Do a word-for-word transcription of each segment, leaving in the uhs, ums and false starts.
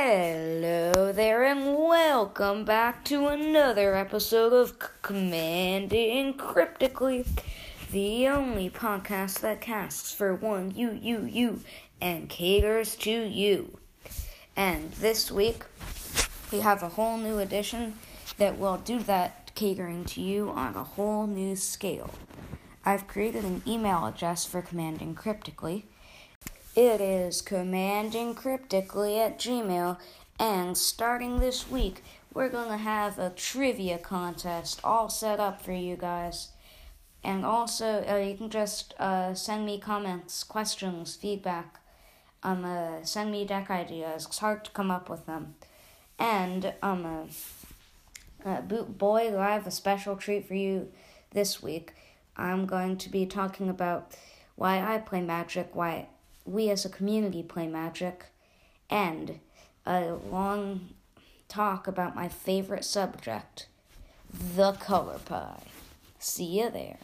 Hello there and welcome back to another episode of C- Commanding Cryptically, the only podcast that casts for one you, you, you, and caters to you. And this week, we have a whole new edition that will do that catering to you on a whole new scale. I've created an email address for Commanding Cryptically. It is commandingcryptically at Gmail, and starting this week, we're going to have a trivia contest all set up for you guys. And also, uh, you can just uh, send me comments, questions, feedback. Um, uh, send me deck ideas. It's hard to come up with them. And, um, uh, uh, Boot Boy, I have a special treat for you this week. I'm going to be talking about why I play Magic, why we as a community play Magic, and a long talk about my favorite subject, the color pie. See you there.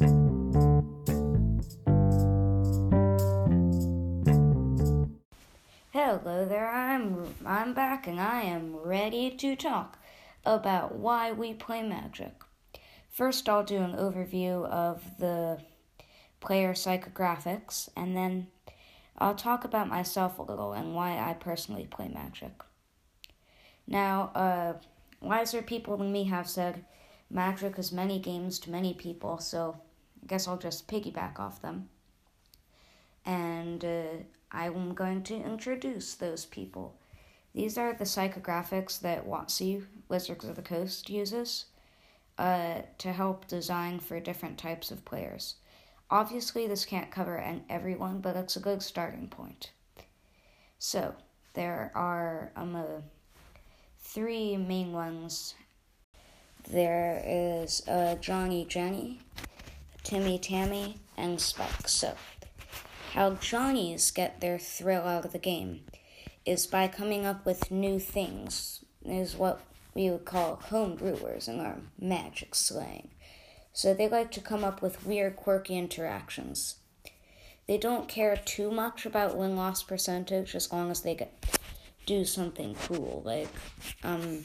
Hello there, I'm I'm back and I am ready to talk about why we play Magic. First, I'll do an overview of the player psychographics, and then I'll talk about myself a little and why I personally play Magic. Now, uh, wiser people than me have said Magic is many games to many people, so I guess I'll just piggyback off them. And uh, I'm going to introduce those people. These are the psychographics that WotC, Wizards of the Coast, uses uh, to help design for different types of players. Obviously, this can't cover an everyone, but it's a good starting point. So, there are um, uh, three main ones. There is uh, Johnny Jenny, Timmy Tammy, and Spike. So, how Johnnies get their thrill out of the game is by coming up with new things, is what we would call homebrewers in our Magic slang. So they like to come up with weird, quirky interactions. They don't care too much about win-loss percentage as long as they get do something cool. Like, um,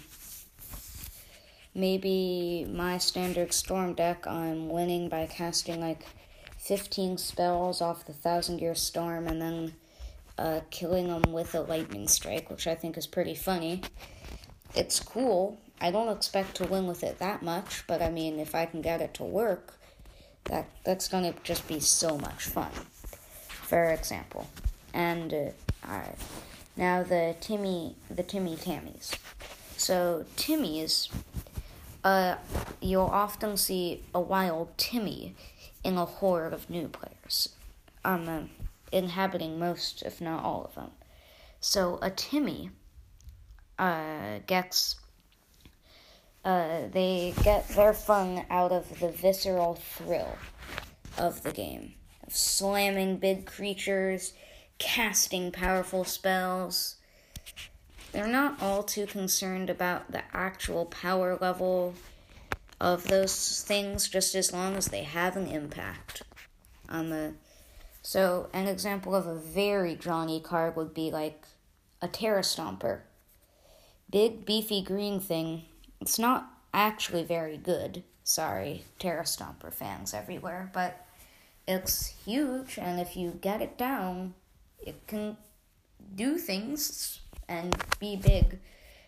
maybe my standard Storm deck, I'm winning by casting like fifteen spells off the Thousand Year Storm and then uh, killing them with a Lightning Strike, which I think is pretty funny. It's cool. I don't expect to win with it that much, but I mean, if I can get it to work, that that's going to just be so much fun, for example. And, uh, alright, now the Timmy, the Timmy Tammies. So, Timmies, uh, you'll often see a wild Timmy in a horde of new players, um, uh, inhabiting most, if not all of them. So, a Timmy, uh, gets... Uh, they get their fun out of the visceral thrill of the game. Of slamming big creatures, casting powerful spells. They're not all too concerned about the actual power level of those things, just as long as they have an impact on the... So, an example of a very Johnny card would be like a Terra Stomper. Big, beefy green thing. It's not actually very good. Sorry, Terra Stomper fans everywhere, but it's huge, and if you get it down, it can do things and be big.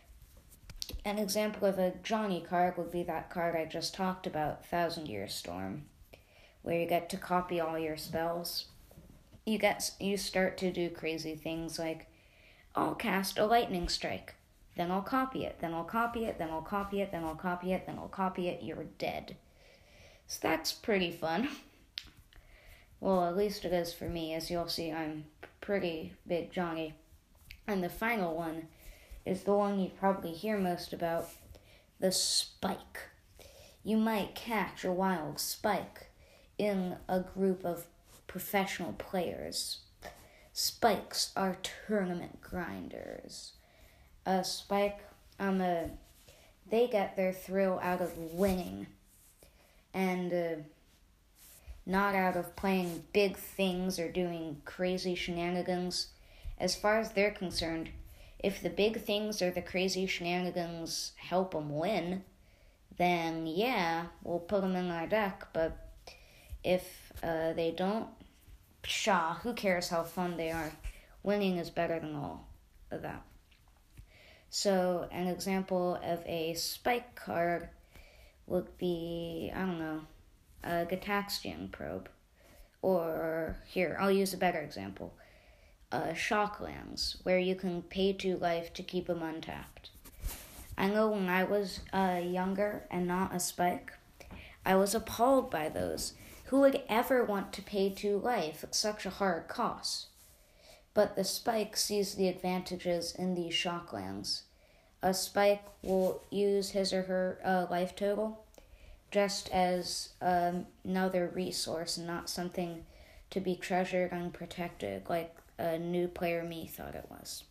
An example of a Johnny card would be that card I just talked about, Thousand Year Storm, where you get to copy all your spells. You get you start to do crazy things like, I'll cast a Lightning Strike. Then I'll copy it, then I'll copy it, then I'll copy it, then I'll copy it, then I'll copy it, you're dead. So that's pretty fun. Well, at least it is for me. As you'll see, I'm pretty big Johnny. And the final one is the one you probably hear most about, the Spike. You might catch a wild Spike in a group of professional players. Spikes are tournament grinders. A Spike, um, uh, they get their thrill out of winning, and uh, not out of playing big things or doing crazy shenanigans. As far as they're concerned, If the big things or the crazy shenanigans help them win, then yeah, we'll put them in our deck. But if uh, they don't, pshaw, who cares how fun they are? Winning is better than all of that. So an example of a spike card would be, I don't know, a Gitaxian Probe. Or, here, I'll use a better example. Uh, Shocklands, where you can pay two life to keep them untapped. I know when I was uh, younger and not a spike, I was appalled by those. Who would ever want to pay two life? It's such a hard cost. But the spike sees the advantages in these Shocklands. A spike will use his or her uh, life total just as um, another resource and not something to be treasured and protected like a new player me thought it was.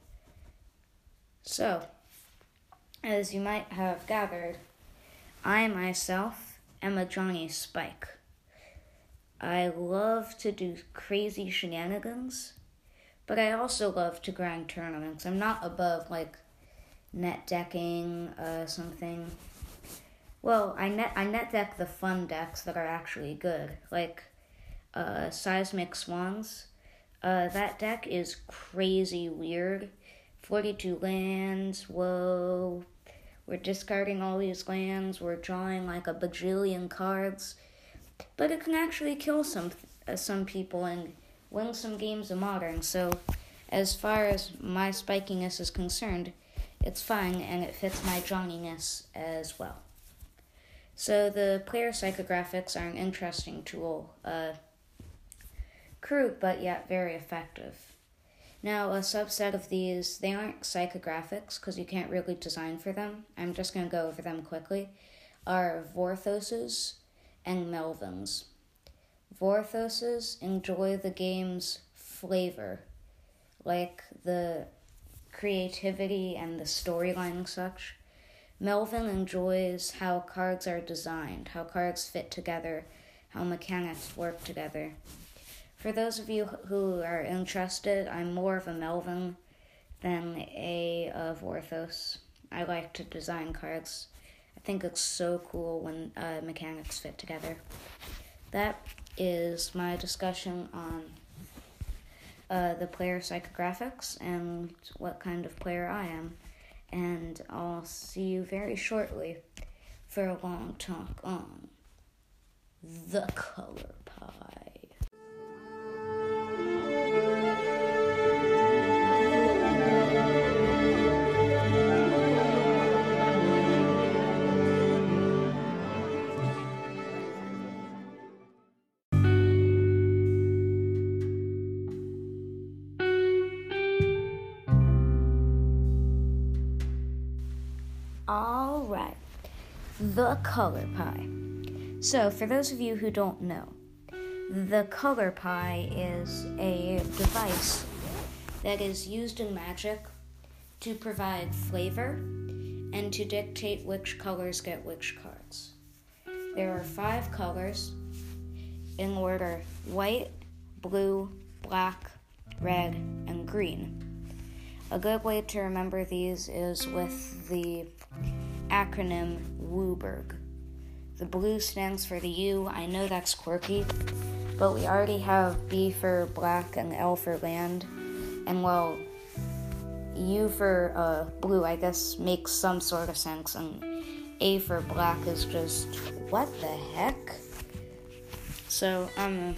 So, as you might have gathered, I myself am a Johnny Spike. I love to do crazy shenanigans, but I also love to grind tournaments. I'm not above, like, net decking uh, something. Well, I net I net deck the fun decks that are actually good, like uh, Seismic Swans. Uh, that deck is crazy weird. forty-two lands, whoa. We're discarding all these lands, we're drawing like a bajillion cards. But it can actually kill some uh, some people and win some games of Modern. So as far as my spikiness is concerned, it's fine and it fits my Johnniness as well. So the player psychographics are an interesting tool. Uh, crude, but yet very effective. Now, a subset of these, they aren't psychographics because you can't really design for them. I'm just going to go over them quickly. Are Vorthoses and Melvins. Vorthoses enjoy the game's flavor, like the creativity and the storyline and such. Melvin enjoys how cards are designed, how cards fit together, how mechanics work together. For those of you who are interested, I'm more of a Melvin than a uh, Vorthos. I like to design cards. I think it's so cool when uh, mechanics fit together. That is my discussion on uh, the player psychographics and what kind of player I am. And I'll see you very shortly for a long talk on the color pie. All right, the color pie. So, for those of you who don't know, the color pie is a device that is used in Magic to provide flavor and to dictate which colors get which cards. There are five colors in order: white, blue, black, red, and green. A good way to remember these is with the acronym WUBERG. The blue stands for the U. I know that's quirky, but we already have B for black and L for land. And well, U for uh, blue, I guess, makes some sort of sense. And A for black is just, what the heck? So, um,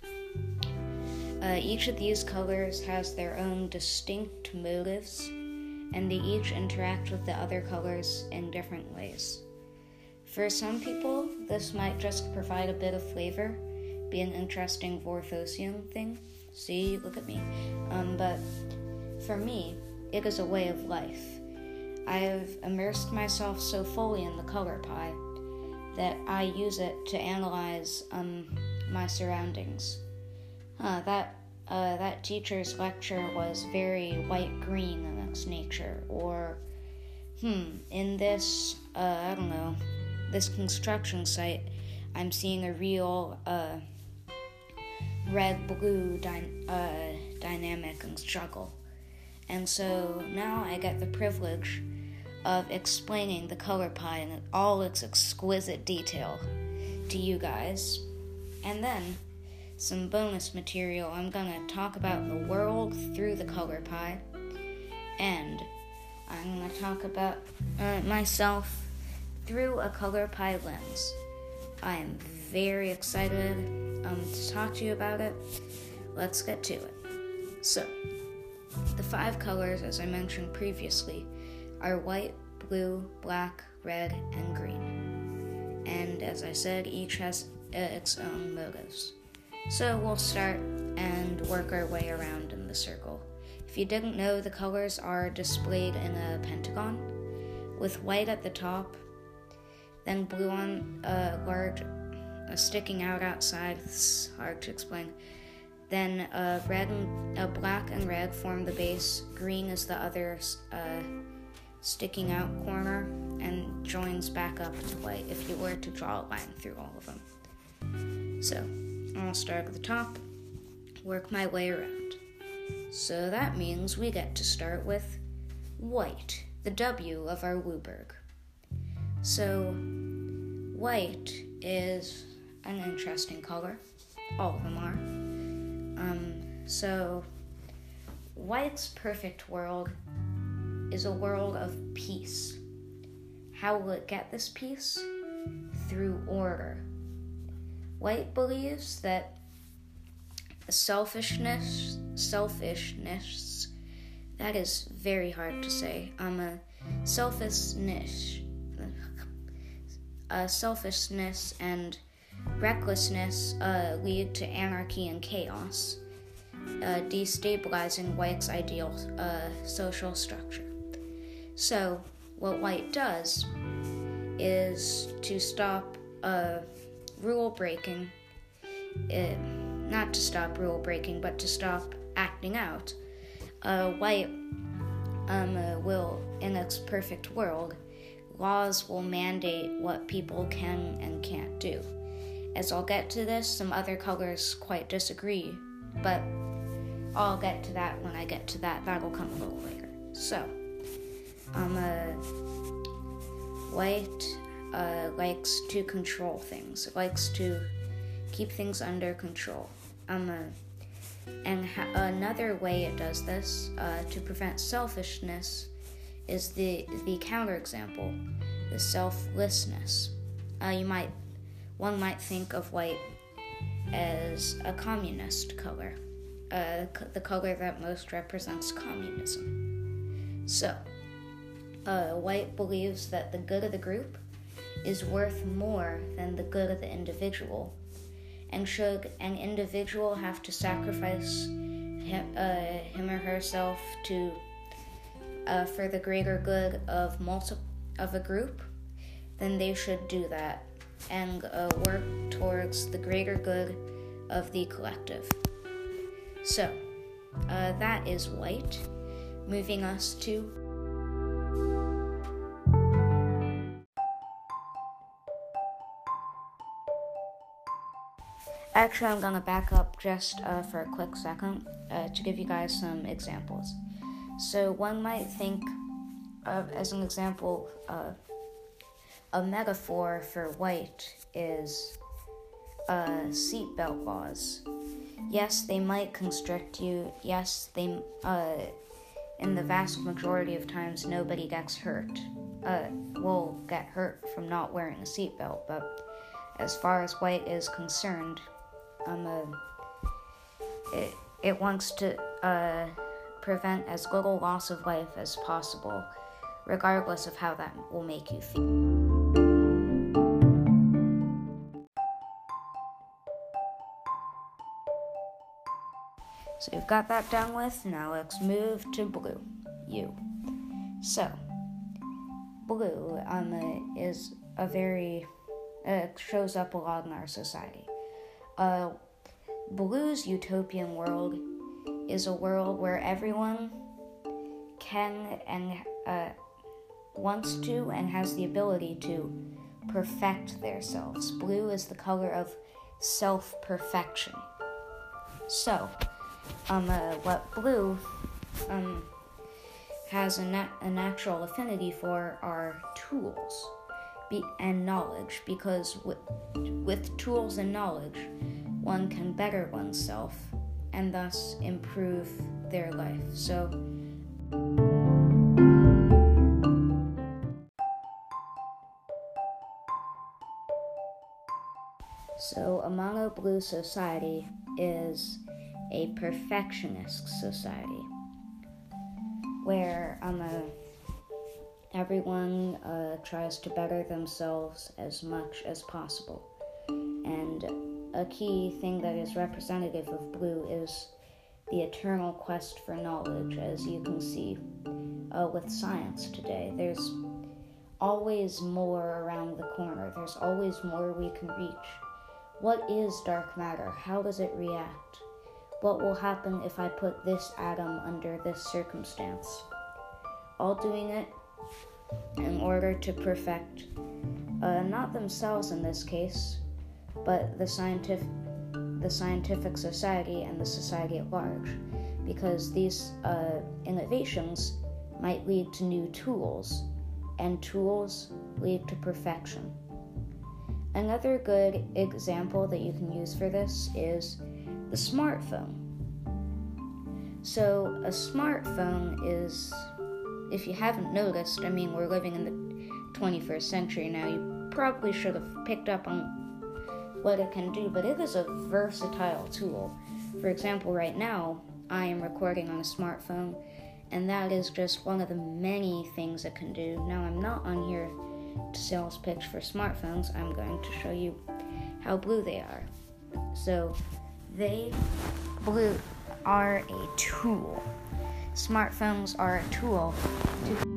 uh, each of these colors has their own distinct motives, and they each interact with the other colors in different ways. For some people, this might just provide a bit of flavor, be an interesting Vorthosian thing. See, look at me. Um, but for me, it is a way of life. I have immersed myself so fully in the color pie that I use it to analyze um, my surroundings. Huh, that uh, that teacher's lecture was very white-green in its nature, or, hmm, in this, uh, I don't know, this construction site, I'm seeing a real uh, red-blue dy- uh, dynamic and struggle. And so now I get the privilege of explaining the color pie in all its exquisite detail to you guys. And then, some bonus material, I'm gonna talk about the world through the color pie, and I'm gonna talk about uh, myself through a color pie lens. I am very excited um, to talk to you about it. Let's get to it. So, the five colors, as I mentioned previously, are white, blue, black, red, and green. And as I said, each has uh, its own motives. So we'll start and work our way around in the circle. If you didn't know, the colors are displayed in a pentagon, with white at the top, then blue on a large, uh, sticking out outside. It's hard to explain. Then uh, red and uh, black and red form the base. Green is the other uh, sticking out corner and joins back up to white if you were to draw a line through all of them. So I'll start at the top, work my way around. So that means we get to start with white, the W of our WUBURG. So white is an interesting color. All of them are. Um, so, white's perfect world is a world of peace. How will it get this peace? Through order. White believes that selfishness, selfishness, that is very hard to say. Um, a selfishness, uh, selfishness and recklessness uh, lead to anarchy and chaos, uh, destabilizing white's ideal uh, social structure. So, what white does is to stop uh, rule breaking, uh, not to stop rule breaking, but to stop acting out. Uh, white um, uh, will, in its perfect world, laws will mandate what people can and can't do. As I'll get to this, some other colors quite disagree, but I'll get to that when I get to that. That'll come a little later. So, um, uh, white uh, likes to control things. It likes to keep things under control. Um, uh, and ha- another way it does this uh, to prevent selfishness is the the counterexample, the selflessness. Uh, you might One might think of white as a communist color, uh, the color that most represents communism. So, uh, white believes that the good of the group is worth more than the good of the individual, and should an individual have to sacrifice him, uh, him or herself to uh, for the greater good of multi- of a group, then they should do that and uh, work towards the greater good of the collective. So, uh, that is white. Moving us to Actually, I'm gonna back up just uh, for a quick second uh, to give you guys some examples. So, one might think of, as an example, uh, a metaphor for white is uh, seatbelt laws. Yes, they might constrict you. Yes, they, uh, in the vast majority of times, nobody gets hurt. Uh, will get hurt from not wearing a seatbelt. But as far as white is concerned, um, uh, it it wants to uh, prevent as little loss of life as possible, regardless of how that will make you feel. So you've got that done with. Now let's move to blue. You. So, blue um, uh, is a very, uh, shows up a lot in our society. Uh, blue's utopian world is a world where everyone can and uh, wants to and has the ability to perfect themselves. Blue is the color of self-perfection. So, Um, uh, what blue, um, has a, nat- a natural affinity for are tools be- and knowledge, because w- with tools and knowledge, one can better oneself and thus improve their life. So, so a mono blue society is a perfectionist society where um, uh, everyone uh, tries to better themselves as much as possible. And a key thing that is representative of blue is the eternal quest for knowledge, as you can see uh, with science today. There's always more around the corner. There's always more we can reach. What is dark matter? How does it react? What will happen if I put this atom under this circumstance? All doing it in order to perfect, uh, not themselves in this case, but the scientific, the scientific society and the society at large, because these uh, innovations might lead to new tools, and tools lead to perfection. Another good example that you can use for this is the smartphone. So a smartphone is, if you haven't noticed, I mean, we're living in the twenty-first century now, you probably should have picked up on what it can do, but it is a versatile tool. For example, right now, I am recording on a smartphone, and that is just one of the many things it can do. Now, I'm not on here to sales pitch for smartphones. I'm going to show you how blue they are. So, they, blue, are a tool. Smartphones are a tool to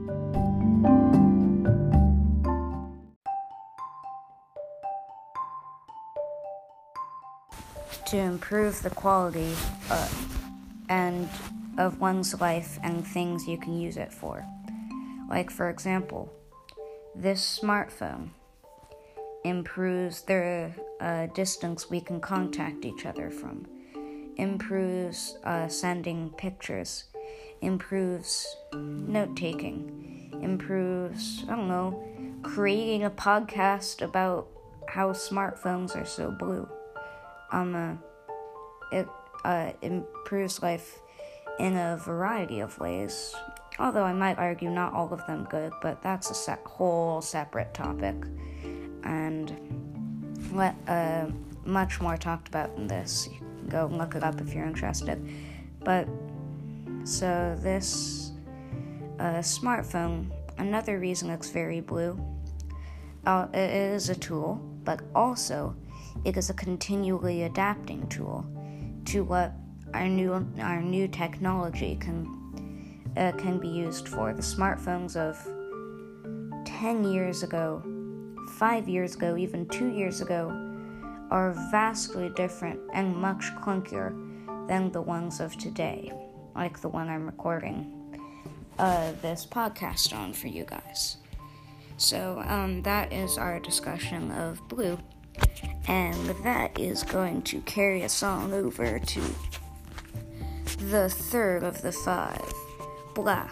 to improve the quality uh, and of one's life and things you can use it for. Like, for example, this smartphone improves the uh, distance we can contact each other from, improves uh, sending pictures, improves note-taking, improves, I don't know, creating a podcast about how smartphones are so blue. Um, uh, it uh, improves life in a variety of ways, although I might argue not all of them good, but that's a se- whole separate topic, and let, uh, much more talked about in this. You can go look it up if you're interested. But, so this uh, smartphone, another reason it's very blue, uh, it is a tool, but also it is a continually adapting tool to what our new our new technology can uh, can be used for. The smartphones of ten years ago, five years ago, even two years ago, are vastly different and much clunkier than the ones of today, like the one I'm recording uh, this podcast on for you guys. So um, that is our discussion of blue. And that is going to carry us on over to the third of the five, black.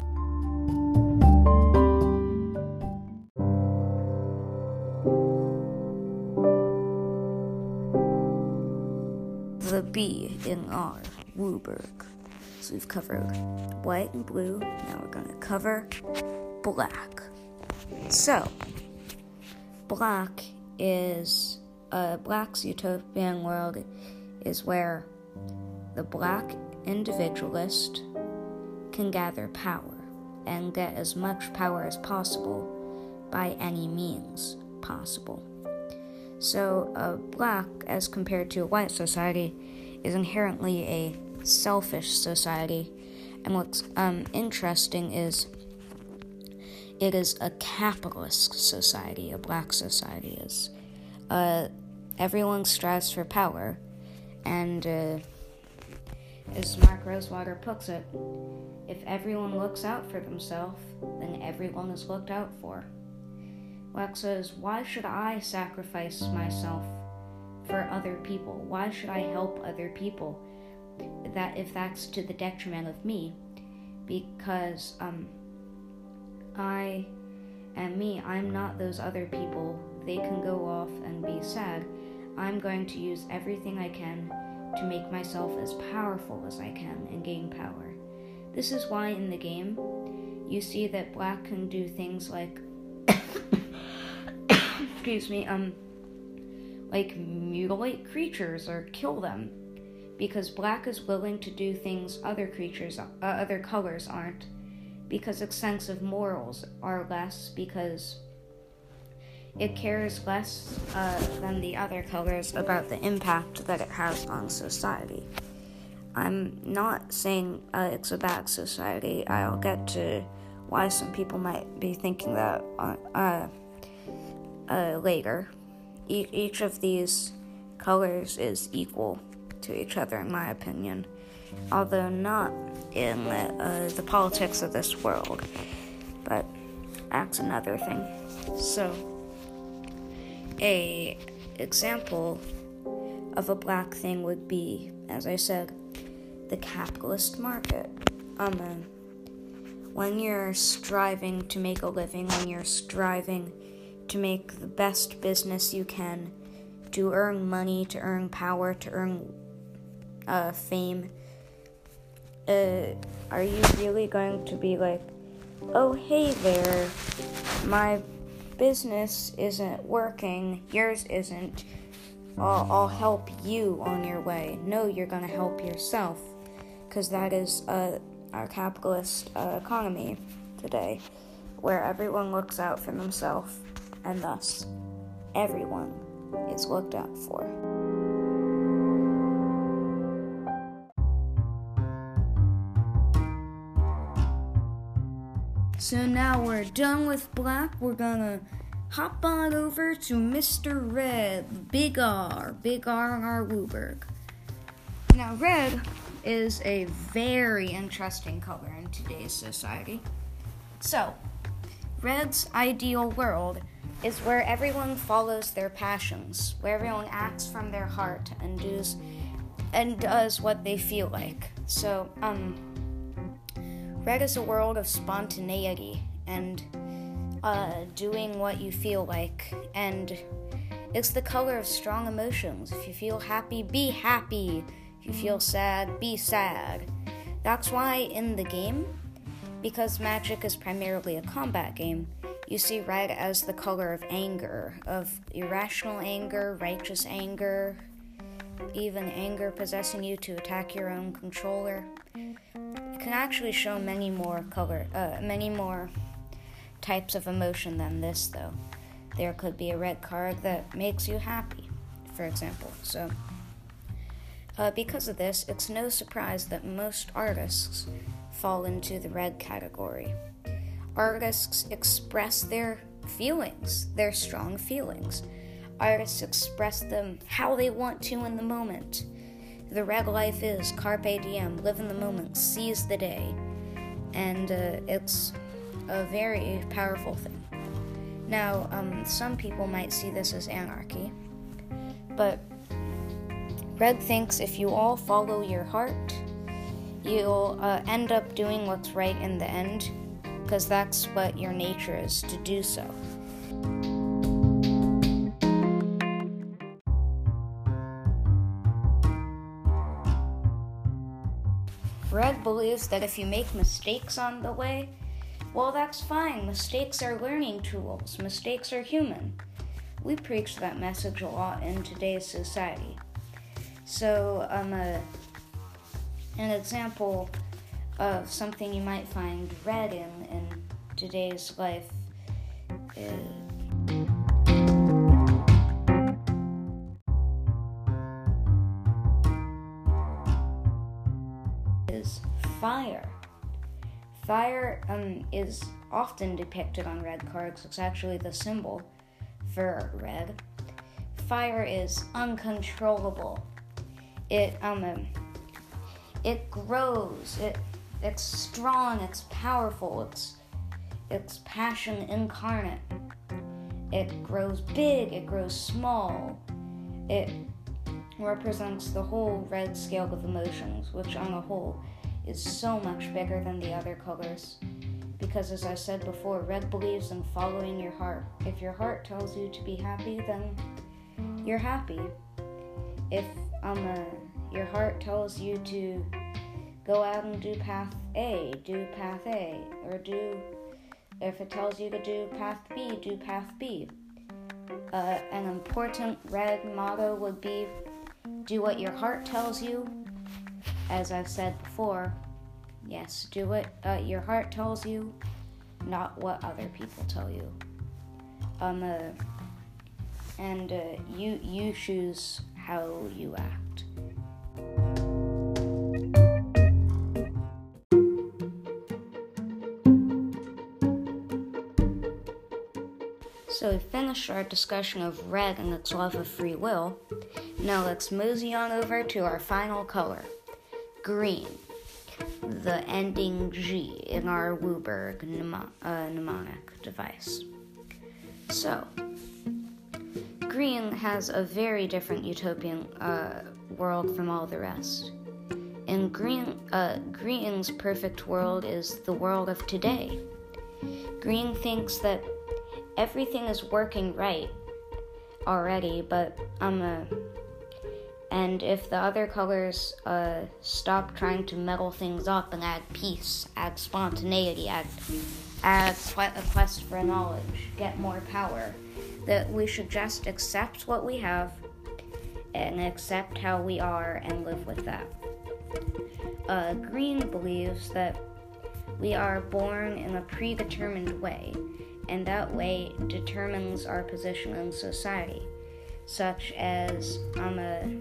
The B in R, Wooburg. So we've covered white and blue, now we're going to cover black. So, black is... Uh, Black's utopian world is where the black individualist can gather power and get as much power as possible by any means possible. So, uh, black, as compared to a white society, is inherently a selfish society, and what's um, interesting is it is a capitalist society, a black society is. Uh, everyone strives for power, and uh, as Mark Rosewater puts it, if everyone looks out for themselves, then everyone is looked out for. Black says, why should I sacrifice myself for other people? Why should I help other people? That if that's to the detriment of me, because um, I am me. I'm not those other people. They can go off and be sad. I'm going to use everything I can to make myself as powerful as I can and gain power. This is why in the game, you see that Black can do things like, excuse me, um, like mutilate creatures or kill them, because Black is willing to do things other creatures, uh, other colors aren't, because its sense of morals are less, because it cares less uh, than the other colors about the impact that it has on society. I'm not saying uh, it's a bad society. I'll get to why some people might be thinking that uh, uh, later. E- each of these colors is equal to each other, in my opinion, although not in the, uh, the politics of this world. But that's another thing. So, a example of a Black thing would be, as I said, the capitalist market. Um, uh, when you're striving to make a living, when you're striving to make the best business you can, to earn money, to earn power, to earn uh, fame, uh, are you really going to be like, oh, hey there, my business isn't working, yours isn't, I'll, I'll help you on your way? No, you're going to help yourself, because that is uh, our capitalist uh, economy today, where everyone looks out for themselves, and thus, everyone is looked out for. So now we're done with Black, we're gonna hop on over to Mister Red, Big R, Big R R. Wooberg. Now, red is a very interesting color in today's society. So, red's ideal world is where everyone follows their passions, where everyone acts from their heart and does and does what they feel like. So, um, red is a world of spontaneity and uh, doing what you feel like, and it's the color of strong emotions. If you feel happy, be happy. If you feel sad, be sad. That's why in the game, because Magic is primarily a combat game, you see red as the color of anger, of irrational anger, righteous anger, even anger possessing you to attack your own controller. It can actually show many more color, uh, many more types of emotion than this, though. There could be a red card that makes you happy, for example. So, uh, because of this, it's no surprise that most artists fall into the red category. Artists express their feelings, their strong feelings. Artists express them how they want to in the moment. The red life is carpe diem, live in the moment, seize the day. And uh, it's a very powerful thing. Now, um, some people might see this as anarchy, but red thinks if you all follow your heart, you'll uh, end up doing what's right in the end, because that's what your nature is, to do so. Red believes that if you make mistakes on the way, well, that's fine. Mistakes are learning tools. Mistakes are human. We preach that message a lot in today's society. So, um, uh, an example of something you might find red in in today's life is, is fire. Fire um, is often depicted on red cards. It's actually the symbol for red. Fire is uncontrollable. It um, um it grows. It it's strong. It's powerful. It's it's passion incarnate. It grows big. It grows small. It represents the whole red scale of emotions, which on the whole is so much bigger than the other colors. Because as I said before, red believes in following your heart. If your heart tells you to be happy, then you're happy. If um, uh, your heart tells you to go out and do path A, do path A. Or do, if it tells you to do path B, do path B. Uh, an important red motto would be, do what your heart tells you. As I've said before, yes, do what uh, your heart tells you, not what other people tell you. Um, uh, and uh, you you choose how you act. So we finished our discussion of red and its love of free will. Now let's mosey on over to our final color, green. The ending G in our WUBERG mnemo- uh, mnemonic device. So, green has a very different utopian uh, world from all the rest. In green, uh, Green's perfect world is the world of today. Green thinks that everything is working right already, but um, uh, and if the other colors uh, stop trying to muddle things up and add peace, add spontaneity, add, add a quest for knowledge, get more power, that we should just accept what we have and accept how we are and live with that. Uh, Green believes that we are born in a predetermined way, and that way determines our position in society, such as um, a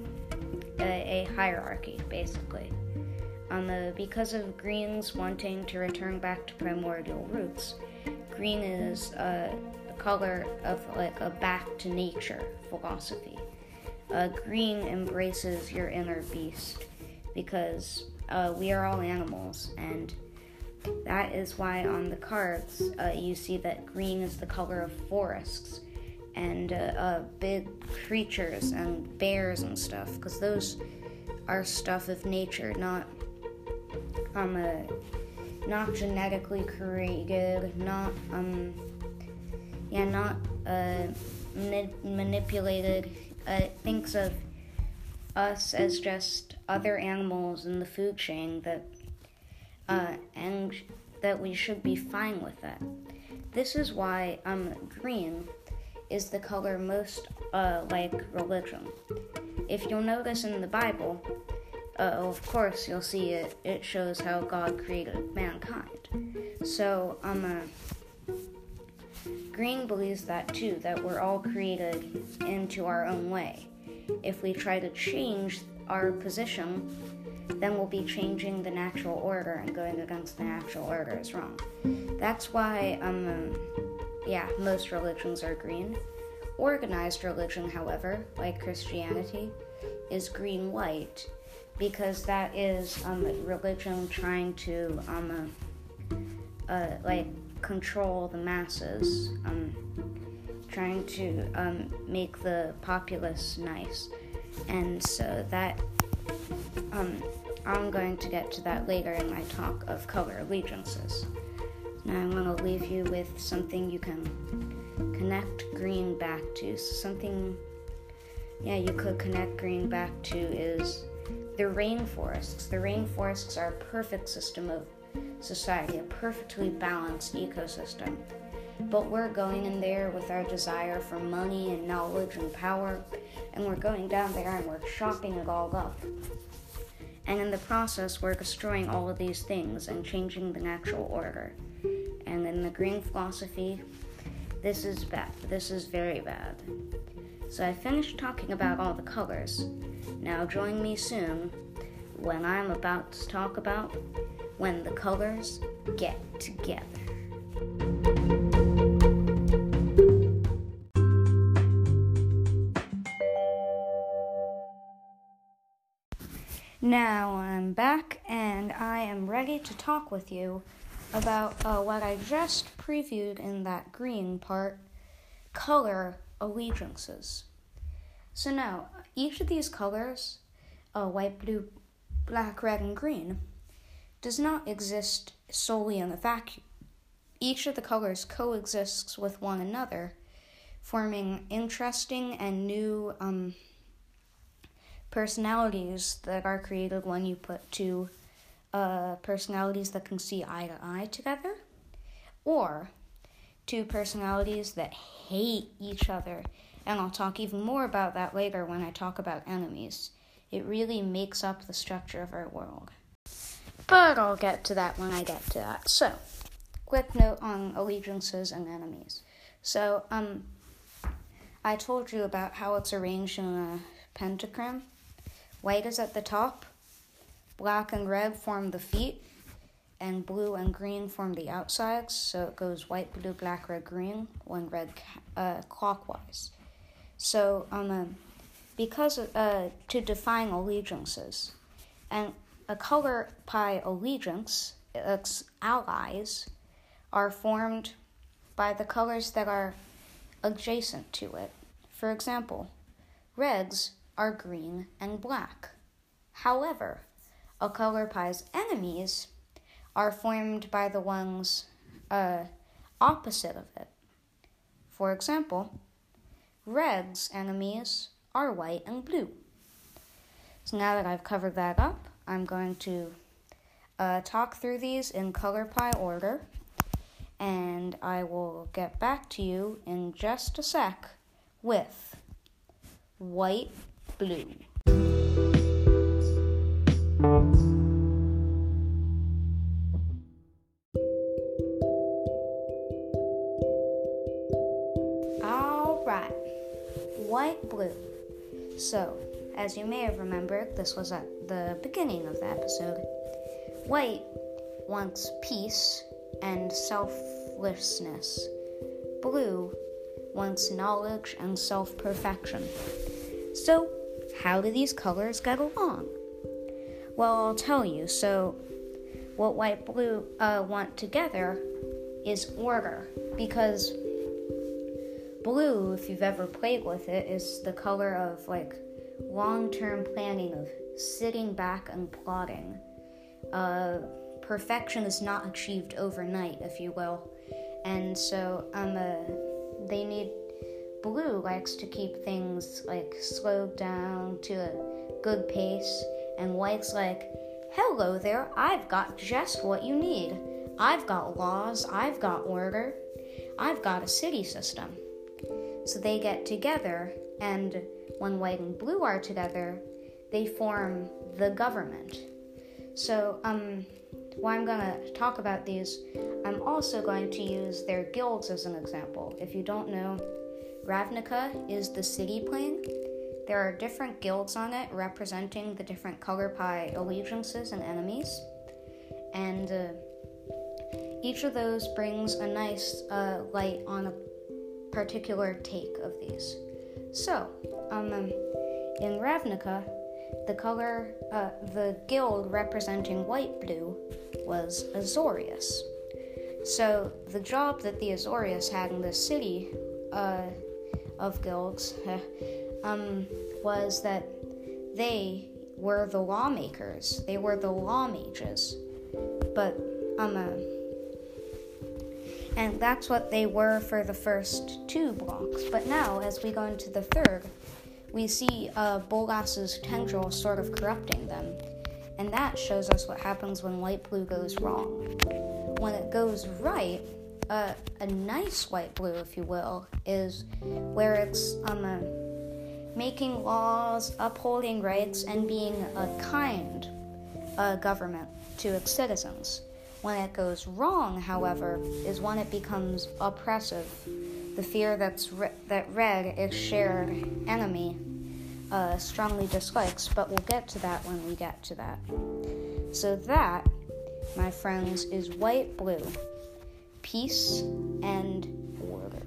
A, a hierarchy, basically. Um, uh, because of Green's wanting to return back to primordial roots, green is uh, a color of like a back to nature philosophy. Uh, green embraces your inner beast because uh, we are all animals, and that is why on the cards uh, you see that green is the color of forests and uh, uh, big creatures and bears and stuff, because those are stuff of nature, not um, uh, not genetically created, not um, yeah, not uh, mani- manipulated. Uh, it thinks of us as just other animals in the food chain that, uh, and that we should be fine with that. This is why um, green is the color most uh, like religion. If you'll notice in the Bible, uh, of course you'll see it, it shows how God created mankind. So, um, uh, Green believes that too, that we're all created into our own way. If we try to change our position, then we'll be changing the natural order, and going against the natural order is wrong. That's why, um, uh, yeah, most religions are green. Organized religion, however, like Christianity, is green-white, because that is um, religion trying to um, uh, uh, like control the masses, um, trying to um, make the populace nice, and so that um, I'm going to get to that later in my talk of color allegiances. Now I'm going to leave you with something you can connect green back to. So something, yeah, you could connect green back to is the rainforests. The rainforests are a perfect system of society, a perfectly balanced ecosystem. But we're going in there with our desire for money and knowledge and power, and we're going down there and we're chopping it all up. And in the process, we're destroying all of these things and changing the natural order. And in the green philosophy, this is bad. This is very bad. So I finished talking about all the colors. Now join me soon when I'm about to talk about when the colors get together. Now I'm back, and I am ready to talk with you about uh, what I just previewed in that green part, color allegiances. So now, each of these colors, uh, white, blue, black, red, and green, does not exist solely in a vacuum. Each of the colors coexists with one another, forming interesting and new um, personalities that are created when you put two uh, personalities that can see eye to eye together, or two personalities that hate each other. And I'll talk even more about that later when I talk about enemies. It really makes up the structure of our world. But I'll get to that when I get to that. So, quick note on allegiances and enemies. So, um, I told you about how it's arranged in a pentagram. White is at the top, black and red form the feet, and blue and green form the outsides. So it goes white, blue, black, red, green, one red uh, clockwise. So, um, uh, because uh, to define allegiances, and a color pie allegiance, its allies, are formed by the colors that are adjacent to it. For example, reds are green and black. However, a color pie's enemies are formed by the ones uh, opposite of it. For example, red's enemies are white and blue. So now that I've covered that up, I'm going to uh, talk through these in color pie order, and I will get back to you in just a sec with white, blue. All right, white, blue. So, as you may have remembered, this was at the beginning of the episode. White wants peace and selflessness. Blue wants knowledge and self-perfection. So, how do these colors get along? Well, I'll tell you. So, what white and blue uh, want together is order, because blue, if you've ever played with it, is the color of like long-term planning, of sitting back and plotting. Uh, perfection is not achieved overnight, if you will. And so um, uh, they need, blue likes to keep things like slowed down to a good pace, and white's like, hello there, I've got just what you need. I've got laws, I've got order, I've got a city system. So they get together, and when white and blue are together, they form the government. So, um, while I'm going to talk about these, I'm also going to use their guilds as an example. If you don't know, Ravnica is the city plane. There are different guilds on it representing the different color pie allegiances and enemies. And uh, each of those brings a nice uh, light on a particular take of these. So, um, in Ravnica, the color, uh, the guild representing white-blue was Azorius. So, the job that the Azorius had in this city uh, of guilds um, was that they were the lawmakers. They were the law mages. But, um, uh, and that's what they were for the first two blocks. But now, as we go into the third, we see uh, Bolas's tendril sort of corrupting them. And that shows us what happens when white-blue goes wrong. When it goes right, uh, a nice white-blue, if you will, is where it's um, uh, making laws, upholding rights, and being a kind uh, government to its citizens. When it goes wrong, however, is when it becomes oppressive. The fear that's re- that red is shared enemy uh, strongly dislikes, but we'll get to that when we get to that. So that, my friends, is white-blue, peace and order.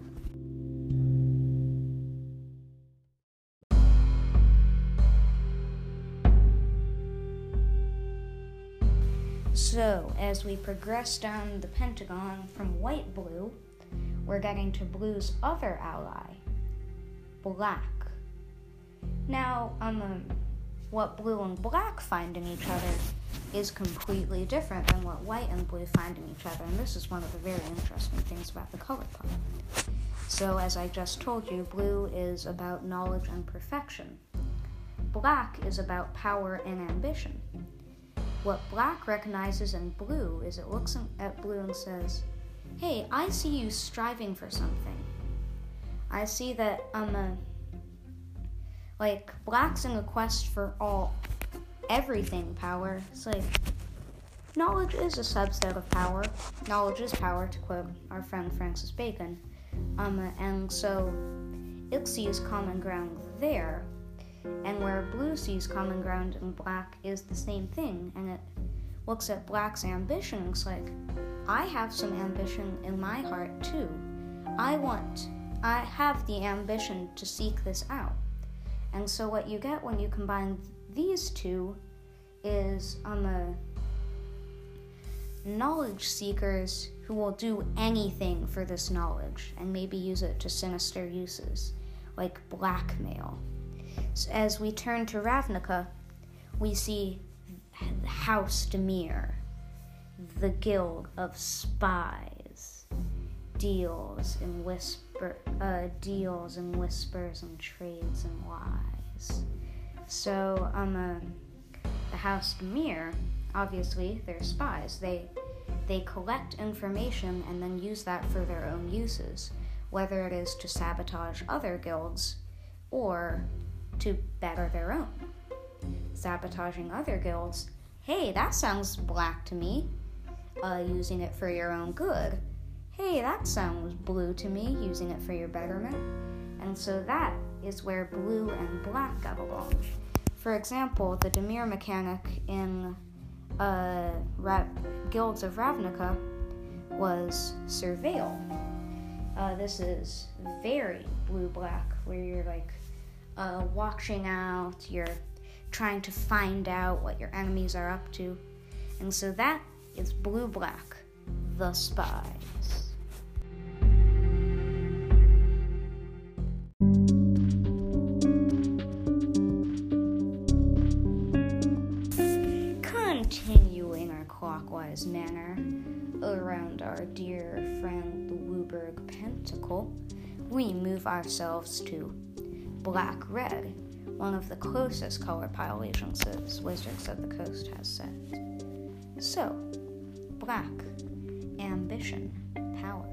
So, as we progress down the pentagon from white-blue, we're getting to blue's other ally, black. Now, um, what blue and black find in each other is completely different than what white and blue find in each other, and this is one of the very interesting things about the color palette. So, as I just told you, blue is about knowledge and perfection. Black is about power and ambition. What black recognizes in blue is it looks at blue and says, hey, I see you striving for something. I see that, um, uh, like, black's in a quest for all, everything power. It's like, knowledge is a subset of power. Knowledge is power, to quote our friend Francis Bacon. Um, and so it sees common ground there, and where blue sees common ground in black is the same thing, and it looks at black's ambition and it's like, I have some ambition in my heart too. I want, I have the ambition to seek this out. And so what you get when you combine these two is um, a knowledge seekers who will do anything for this knowledge and maybe use it to sinister uses, like blackmail. So as we turn to Ravnica, we see House Dimir, the Guild of Spies, deals in whisper, uh, deals and whispers and trades and lies. So, um, uh, the House Dimir, obviously, they're spies. They they collect information and then use that for their own uses, whether it is to sabotage other guilds or to better their own. Sabotaging other guilds, hey, that sounds black to me. Uh, using it for your own good, hey, that sounds blue to me, using it for your betterment. And so that is where blue and black got along. For example, the Dimir mechanic in uh, Ra- Guilds of Ravnica was Surveil. Uh, this is very blue-black, where you're like uh, watching out, you're trying to find out what your enemies are up to. And so that is blue-black, the spies. Continuing our clockwise manner around our dear friend the Wooburg Pentacle, we move ourselves to black-red, one of the closest color pile allegiances Wizards of the Coast has set. So, black, ambition, power.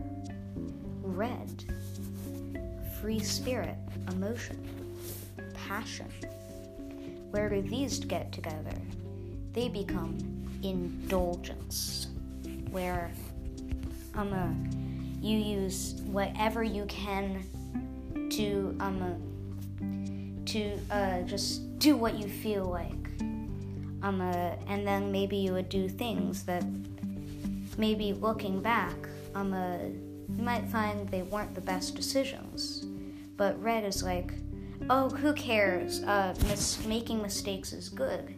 Red, free spirit, emotion, passion. Where do these get together? They become indulgence, where um, uh, you use whatever you can to um, uh, to uh, just do what you feel like. Um, uh, and then maybe you would do things that maybe looking back, um, uh, you might find they weren't the best decisions. But red is like, oh, who cares? Uh, mis- making mistakes is good.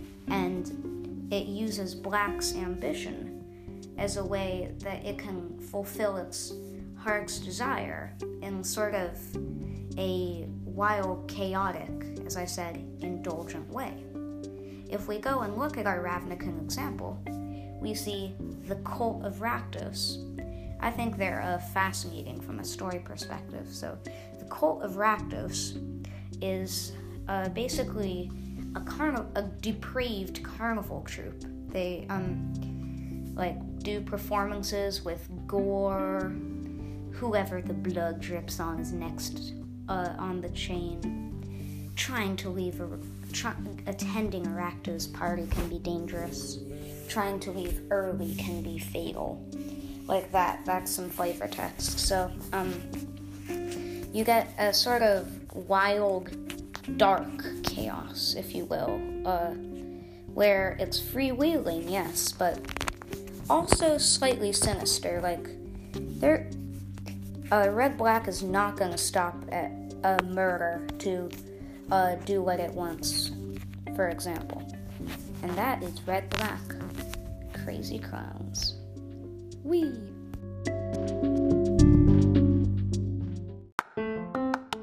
And it uses black's ambition as a way that it can fulfill its heart's desire in sort of a wild, chaotic, as I said, indulgent way. If we go and look at our Ravnican example, we see the Cult of Rakdos. I think they're uh, fascinating from a story perspective. So the Cult of Rakdos is uh, basically a, carni- a depraved carnival troupe. They um like do performances with gore. Whoever the blood drips on is next uh, on the chain. Trying to leave a try- attending a Rakdos party can be dangerous. Trying to leave early can be fatal. Like that, that's some flavor text. So, um, you get a sort of wild, dark chaos, if you will, uh, where it's freewheeling, yes, but also slightly sinister. Like, there, uh, Red Black is not gonna stop at a murder to uh, do what it wants, for example. And that is Red Black. Crazy clowns. Wee!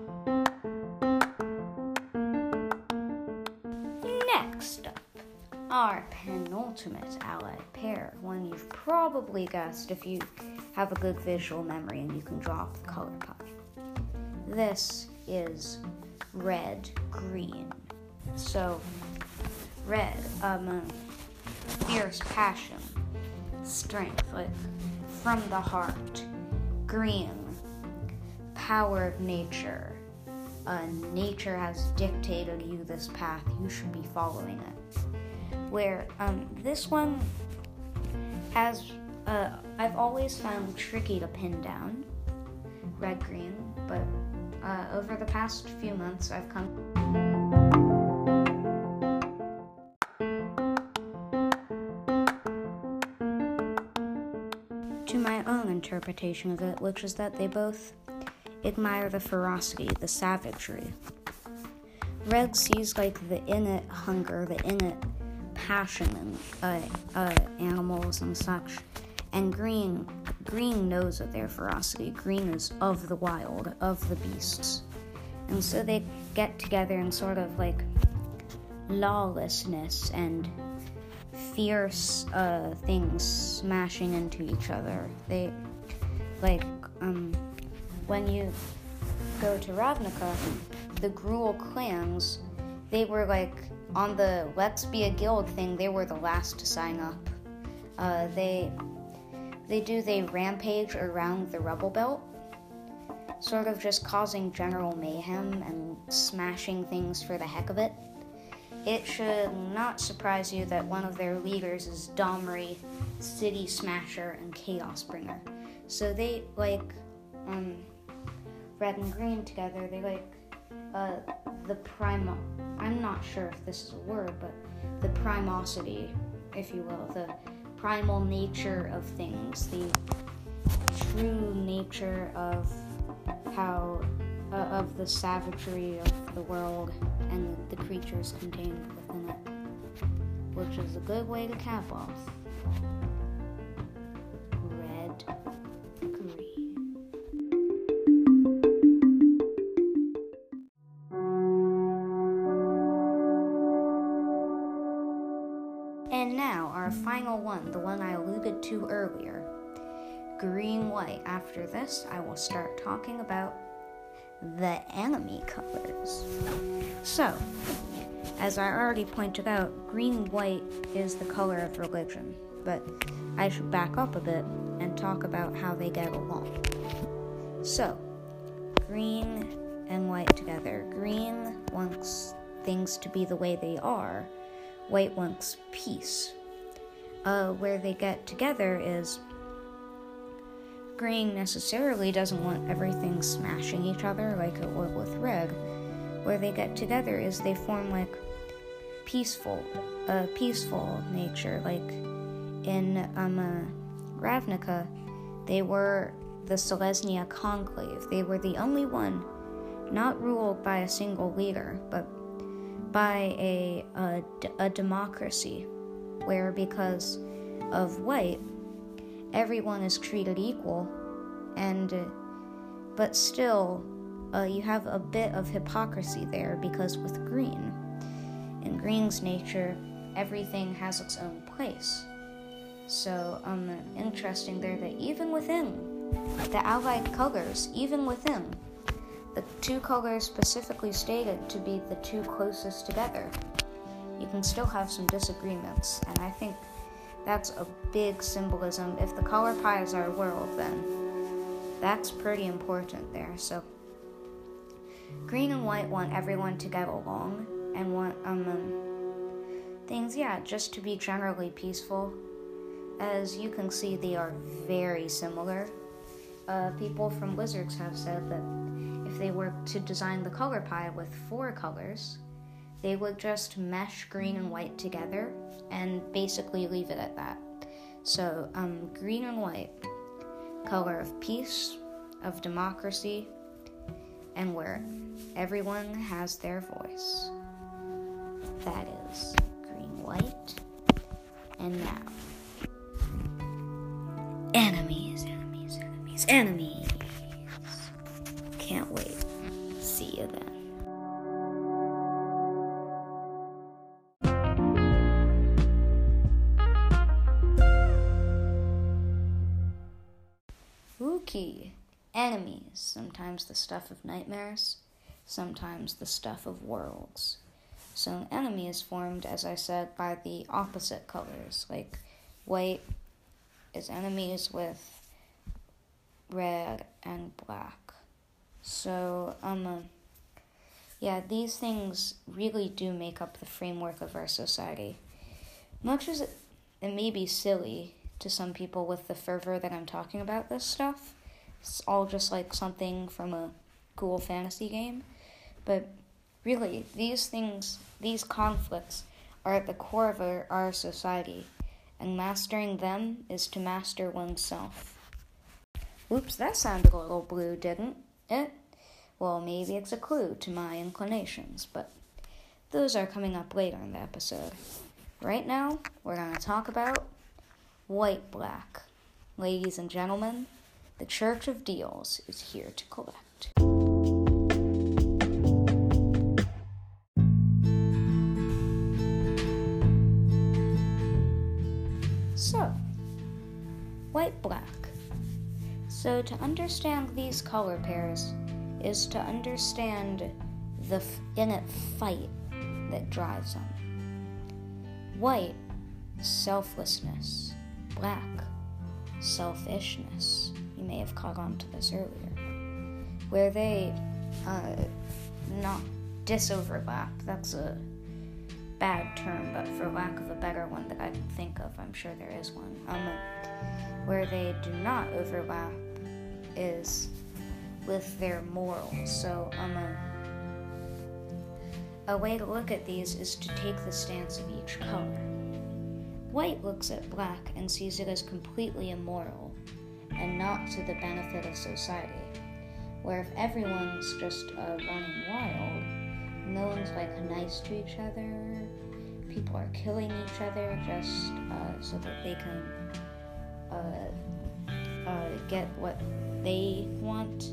Next up, our penultimate allied pair, one you've probably guessed if you have a good visual memory and you can draw up the color pie. This is red-green. So, red, um, fierce passion, strength, like from the heart. Green, power of nature. Uh, nature has dictated you this path, you should be following it. Where um, this one has, uh, I've always found tricky to pin down, red-green, but uh, over the past few months I've come to my own interpretation of it, which is that they both admire the ferocity, the savagery. Red sees like the innate hunger, the innate passion in uh, uh, animals and such, and green, green knows of their ferocity. Green is of the wild, of the beasts, and so they get together in sort of like lawlessness and fierce uh, things smashing into each other. They like um. When you go to Ravnica, the Gruul clans, they were like, on the Let's Be a Guild thing, they were the last to sign up. Uh, they they do, they rampage around the Rubble Belt, sort of just causing general mayhem and smashing things for the heck of it. It should not surprise you that one of their leaders is Domri, City Smasher, and Chaos Bringer. So they, like, um... red and green together, they like uh, the primal, I'm not sure if this is a word, but the primosity, if you will, the primal nature of things, the true nature of how, uh, of the savagery of the world and the creatures contained within it, which is a good way to cap off red, green. And now, our final one, the one I alluded to earlier, green-white. After this, I will start talking about the enemy colors. So, as I already pointed out, green-white is the color of religion, but I should back up a bit and talk about how they get along. So, green and white together. Green wants things to be the way they are. White wants peace. Uh, where they get together is green necessarily doesn't want everything smashing each other like it would with red. Where they get together is they form like peaceful, uh, peaceful nature. Like in um, uh, Ravnica, they were the Selesnya Conclave. They were the only one not ruled by a single leader, but by a, a, a democracy, where because of white, everyone is treated equal, and uh, but still, uh, you have a bit of hypocrisy there, because with green, in green's nature, everything has its own place. So, um, interesting there that even within the allied colors, even within the two colors specifically stated to be the two closest together, you can still have some disagreements, and I think that's a big symbolism. If the color pie is our world, then that's pretty important there. So, green and white want everyone to get along, and want um, um things, yeah, just to be generally peaceful. As you can see, they are very similar. Uh, people from Wizards have said that if they were to design the color pie with four colors, they would just mesh green and white together and basically leave it at that. So, um, green and white, color of peace, of democracy, and where everyone has their voice. That is green, white, and now, enemies, enemies, enemies, enemies. Can't wait. See you then. tricky enemies, sometimes the stuff of nightmares, sometimes the stuff of worlds. So an enemy is formed, as I said, by the opposite colors, like white is enemies with red and black. So, um, uh, yeah, these things really do make up the framework of our society. Much as it, it may be silly to some people with the fervor that I'm talking about this stuff, it's all just like something from a cool fantasy game, but really, these things, these conflicts are at the core of our, our society, and mastering them is to master oneself. Oops, that sounded a little blue, didn't it? Well, maybe it's a clue to my inclinations, but those are coming up later in the episode. Right now, we're going to talk about white black. Ladies and gentlemen, the Church of Deals is here to collect. So, white black. So to understand these color pairs is to understand the f- innate fight that drives them. White, selflessness. Black, selfishness. You may have caught on to this earlier. Where they uh, not disoverlap. That's a bad term, but for lack of a better one that I can think of, I'm sure there is one. Um, where they do not overlap is with their morals. So, um, a, a way to look at these is to take the stance of each color. White looks at black and sees it as completely immoral and not to the benefit of society. Where if everyone's just uh, running wild, no one's like nice to each other, people are killing each other just uh, so that they can uh, uh, get what they want.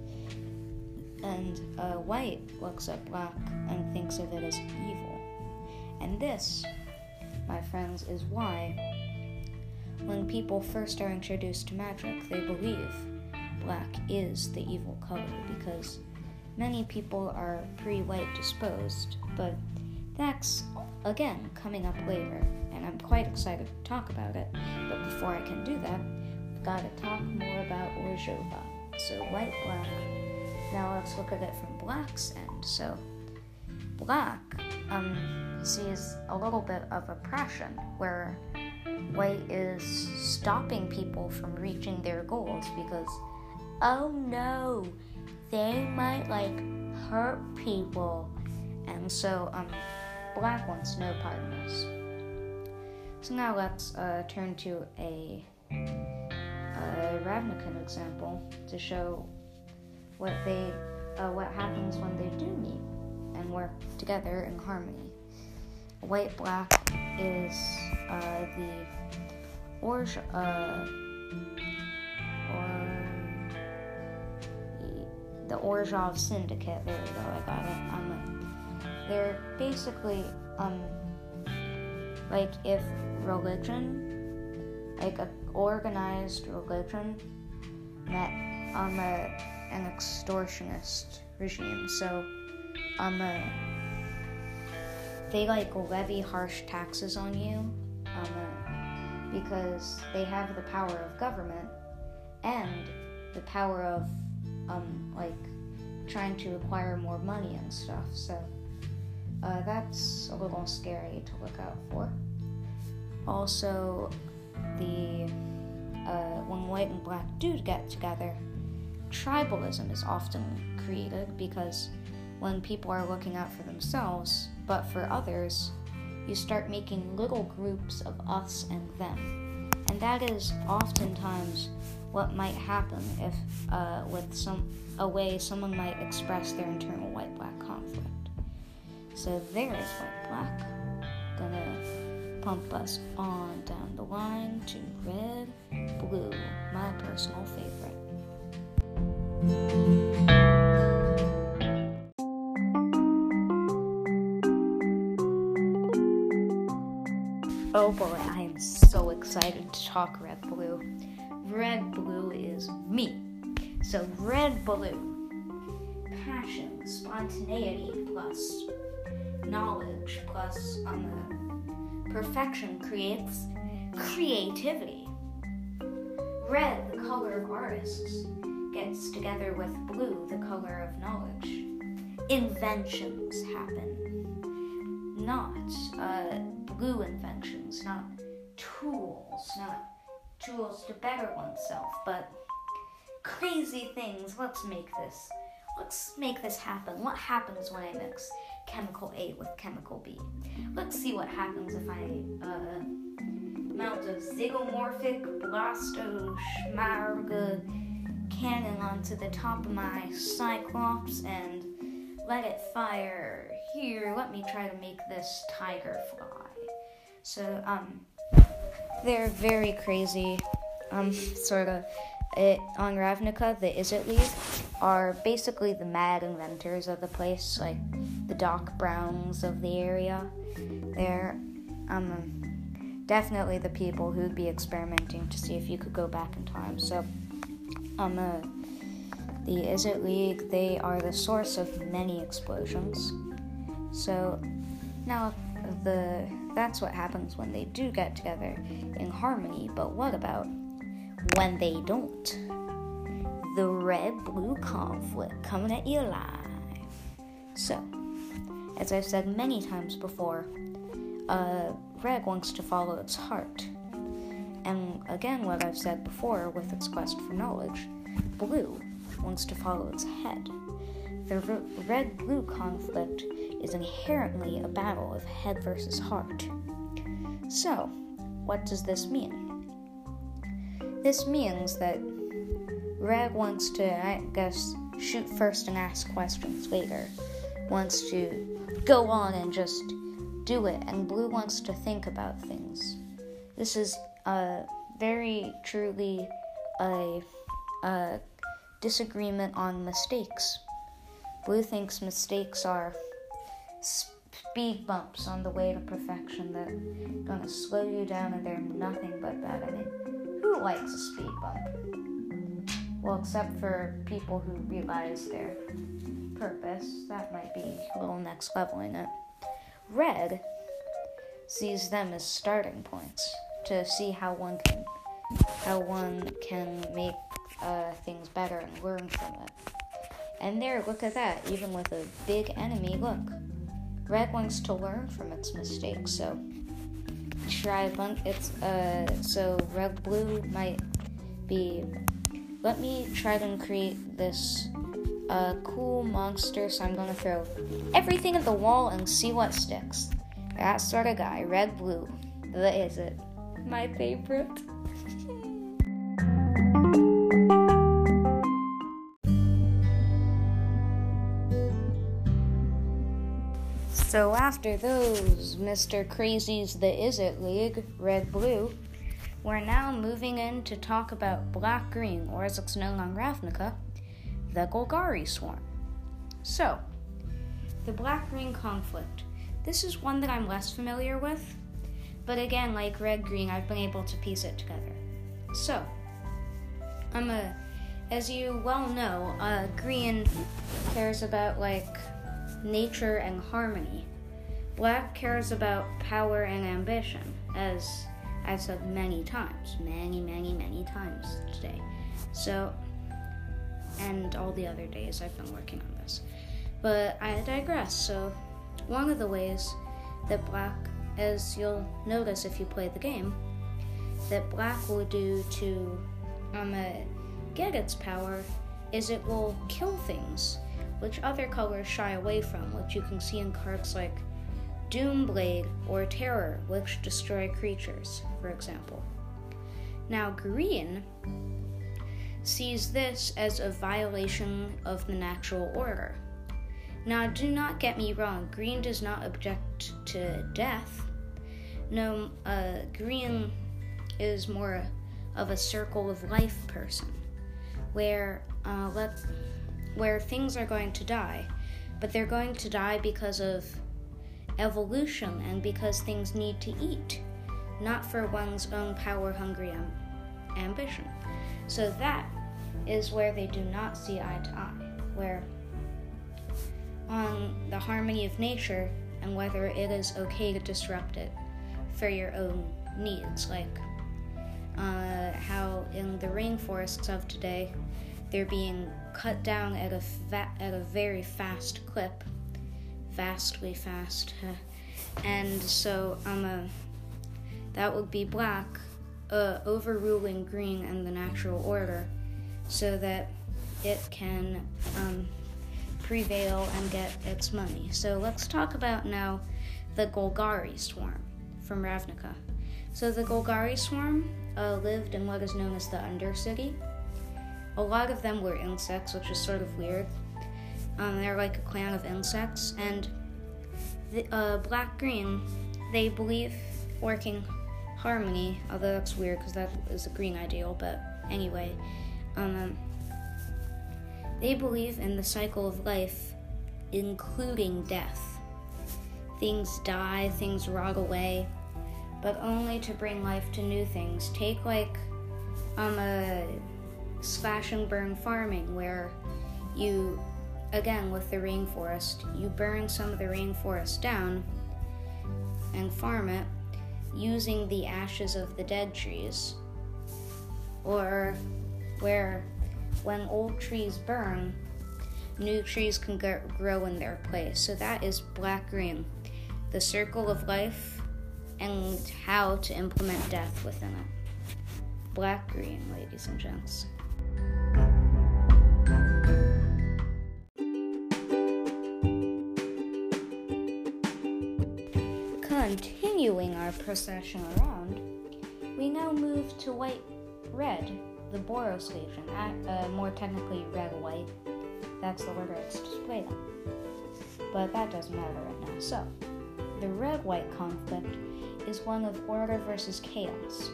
And uh, white looks at black and thinks of it as evil. And this, my friends, is why when people first are introduced to magic, they believe black is the evil color, because many people are pre-white disposed, but that's, again, coming up later, and I'm quite excited to talk about it. But before I can do that, I've got to talk more about Orzhova. So white, black. Now let's look at it from black's end. So black um, sees a little bit of oppression, where white is stopping people from reaching their goals because, oh no, they might like hurt people. And so um, black wants no part in this. So now let's uh, turn to a, a Ravnican example to show what they, uh, what happens when they do meet and work together in harmony. White black is uh, the Orge, uh, or the Orzhov Syndicate. There we go, I got it. Um, they're basically um, like if religion, like an organized religion, met um, a, an extortionist regime. So um, uh, they like levy harsh taxes on you um, uh, because they have the power of government and the power of um, like trying to acquire more money and stuff. So uh, that's a little scary to look out for. Also, the uh, when white and black do get together, tribalism is often created because when people are looking out for themselves, but for others, you start making little groups of us and them. And that is oftentimes what might happen if, uh, with some a way someone might express their internal white-black conflict. So there's white-black, gonna pump us on down the line to red, blue, my personal favorite. Oh boy, I am so excited to talk red blue. Red blue is me. So red, blue, passion, spontaneity, plus knowledge, plus um, perfection creates creativity. Red, the color of artists, gets together with blue, the color of knowledge. Inventions happen. Not uh, blue inventions, not tools, not tools to better oneself, but crazy things. Let's make this. Let's make this happen. What happens when I mix chemical A with chemical B? Let's see what happens if I uh, mount a zygomorphic blastoschmarga cannon onto the top of my Cyclops and let it fire. Here, let me try to make this tiger fly. So, um, they're very crazy, um, sort of. It, on Ravnica, the Izzet League are basically the mad inventors of the place, like the Doc Browns of the area. They're, um, definitely the people who'd be experimenting to see if you could go back in time. So, um, uh, the Izzet League, they are the source of many explosions. So, now, the that's what happens when they do get together in harmony, but what about when they don't? The red-blue conflict coming at you live. So, as I've said many times before, uh, red wants to follow its heart. And again, what I've said before with its quest for knowledge, blue wants to follow its head. The r- red-blue conflict is inherently a battle of head versus heart. So, what does this mean? This means that red wants to, I guess, shoot first and ask questions later. Wants to go on and just do it, and blue wants to think about things. This is uh, very truly a, a disagreement on mistakes. Blue thinks mistakes are speed bumps on the way to perfection that are gonna slow you down and they're nothing but bad. I mean, who likes a speed bump? Well, except for people who realize their purpose. That might be a little next leveling it. Red sees them as starting points to see how one can how one can make uh, things better and learn from it. And there, look at that, even with a big enemy, look. Red wants to learn from its mistakes, so try a bunch, it's, uh, so red-blue might be, let me try to create this, uh, cool monster, so I'm gonna throw everything at the wall and see what sticks. That sort of guy, red-blue, that is it. My favorite. So after those Mister Crazies the Izzet League, red-blue, we're now moving in to talk about black-green, or as it's known on Ravnica, the Golgari Swarm. So, the black-green conflict. This is one that I'm less familiar with, but again, like red-green, I've been able to piece it together. So, I'm a, as you well know, uh, green cares about, like, nature and harmony. Black cares about power and ambition, as I've said many times, many, many, many times today. So, and all the other days I've been working on this. But I digress. So, one of the ways that black, as you'll notice if you play the game, that black will do to um, uh, get its power is it will kill things which other colors shy away from, which you can see in cards like Doomblade or Terror, which destroy creatures, for example. Now, green sees this as a violation of the natural order. Now, do not get me wrong, green does not object to death. No, uh, green is more of a circle of life person, where, uh, let where things are going to die, but they're going to die because of evolution and because things need to eat, not for one's own power-hungry am- ambition. So that is where they do not see eye to eye, where on the harmony of nature and whether it is okay to disrupt it for your own needs, like uh, how in the rainforests of today, they're being cut down at a fa- at a very fast clip, vastly fast, and so um, uh, that would be black uh, overruling green and the natural order, so that it can um, prevail and get its money. So let's talk about now the Golgari swarm from Ravnica. So the Golgari swarm uh, lived in what is known as the Undercity. A lot of them were insects, which is sort of weird. Um, they're like a clan of insects, and the uh, black-green, they believe working harmony, although that's weird because that is a green ideal, but anyway, um, they believe in the cycle of life, including death. Things die, things rot away, but only to bring life to new things. Take like um, a slash and burn farming, where you, again with the rainforest, you burn some of the rainforest down and farm it using the ashes of the dead trees. Or where when old trees burn, new trees can g- grow in their place. So that is black-green, the circle of life and how to implement death within it. Black-green, ladies and gents. Continuing our procession around, we now move to white-red, the Boros Legion, uh, more technically red-white. That's the order it's displayed in. But that doesn't matter right now. So, the red-white conflict is one of order versus chaos.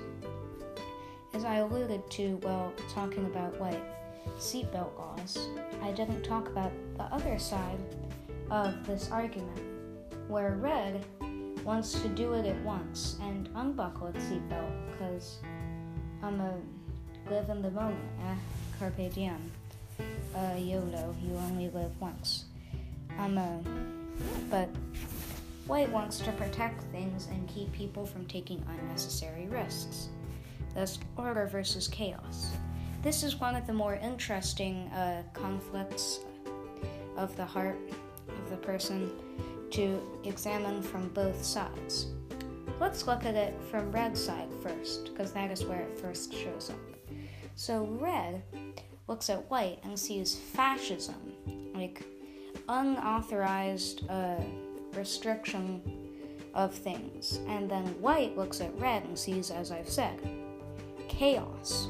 As I alluded to while talking about white seatbelt laws, I didn't talk about the other side of this argument, where red wants to do it at once and unbuckle its seatbelt because I'm a live in the moment, eh? Carpe diem. Uh, YOLO, you only live once. I'm a, but white wants to protect things and keep people from taking unnecessary risks. Thus, order versus chaos. This is one of the more interesting uh, conflicts of the heart of the person to examine from both sides. Let's look at it from red side first, because that is where it first shows up. So red looks at white and sees fascism, like unauthorized uh, restriction of things. And then white looks at red and sees, as I've said, chaos.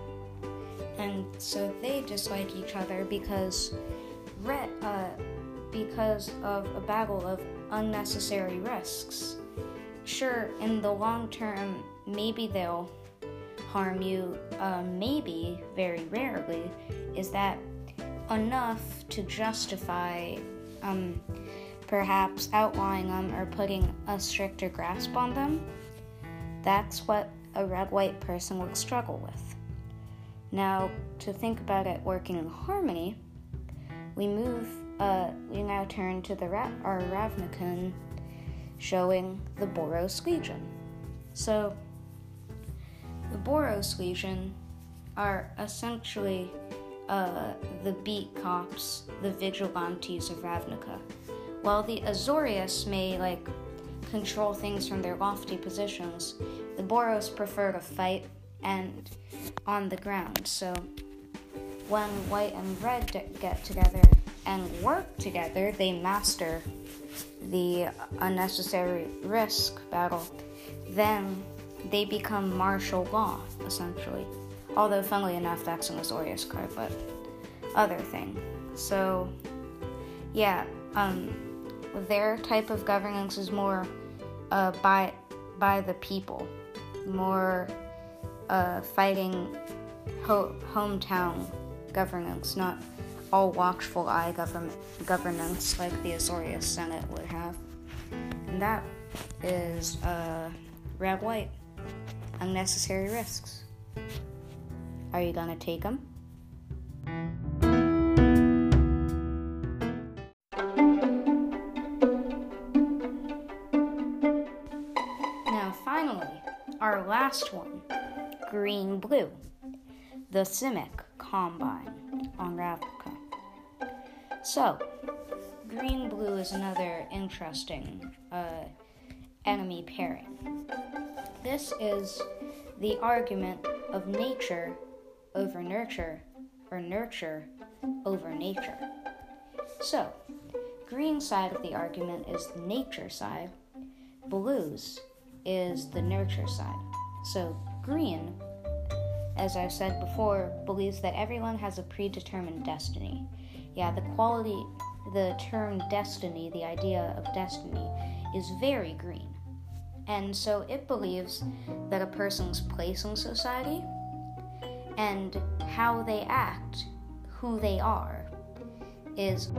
And so they dislike each other because red, uh, because of a battle of unnecessary risks. Sure, in the long term, maybe they'll harm you, uh, maybe, very rarely, is that enough to justify um, perhaps outlawing them or putting a stricter grasp on them? That's what a red-white person would struggle with. Now, to think about it working in harmony, we move, uh, we now turn to the Ra- our Ravnican showing the Boros Legion. So, the Boros Legion are essentially uh, the beat cops, the vigilantes of Ravnica. While the Azorius may, like, control things from their lofty positions, the Boros prefer to fight and on the ground. So, when white and red d- get together and work together, they master the unnecessary risk battle. Then they become martial law, essentially. Although, funnily enough, that's an Azorius card, but other thing. So, yeah, um, their type of governance is more uh, by by the people, more uh, fighting ho- hometown governance, not all watchful eye govern- governance like the Azorius Senate would have. And that is uh, red-white. Unnecessary risks. Are you gonna take them? our last one, green-blue, the Simic Combine on Ravnica. So, green-blue is another interesting uh, enemy pairing. This is the argument of nature over nurture, or nurture over nature. So, green side of the argument is the nature side, blues is the nurture side. So, green, as I've said before, believes that everyone has a predetermined destiny. Yeah, the quality, the term destiny, the idea of destiny, is very green. And so it believes that a person's place in society and how they act, who they are, is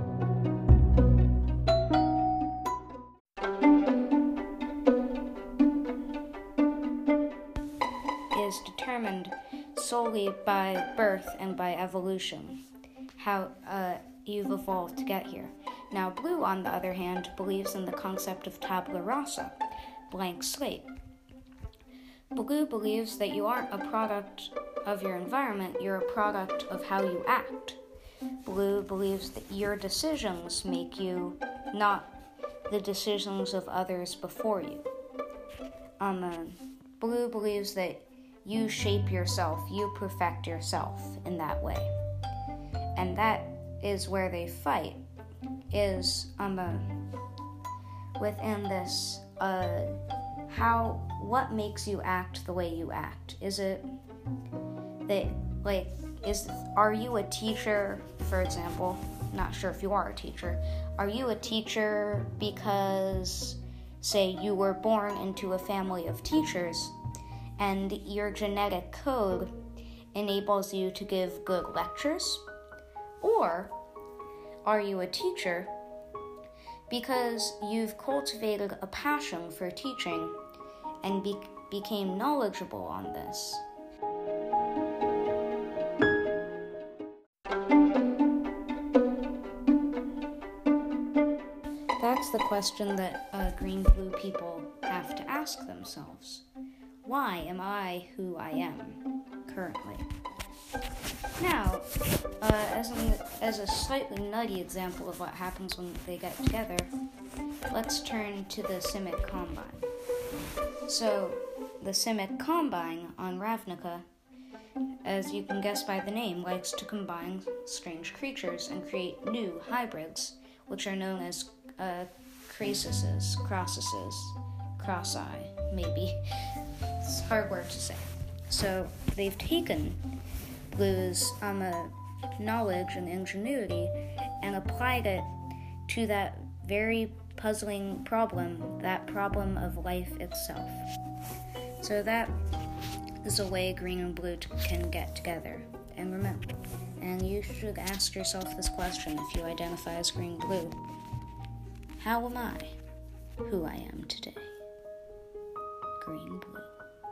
is determined solely by birth and by evolution, how uh, you've evolved to get here. Now, blue, on the other hand, believes in the concept of tabula rasa, blank slate. Blue believes that you aren't a product of your environment, you're a product of how you act. Blue believes that your decisions make you, not the decisions of others before you. Um, uh, blue believes that you shape yourself, you perfect yourself in that way. And that is where they fight, is um, uh, within this, uh, how, what makes you act the way you act? Is it that, like, is, are you a teacher, for example? Not sure if you are a teacher. Are you a teacher because, say, you were born into a family of teachers and your genetic code enables you to give good lectures? Or are you a teacher because you've cultivated a passion for teaching and be- became knowledgeable on this? That's the question that uh, green-blue people have to ask themselves. Why am I who I am currently? Now, uh, as, an, as a slightly nutty example of what happens when they get together, let's turn to the Simic Combine. So, the Simic Combine on Ravnica, as you can guess by the name, likes to combine strange creatures and create new hybrids, which are known as uh, Crasises, Crossuses, Crossi, maybe. It's a hard word to say. So, they've taken Blue's um, uh, knowledge and ingenuity and applied it to that very puzzling problem, that problem of life itself. So that is a way green and blue t- can get together. And remember, and you should ask yourself this question if you identify as green-blue. How am I who I am today? Green-blue.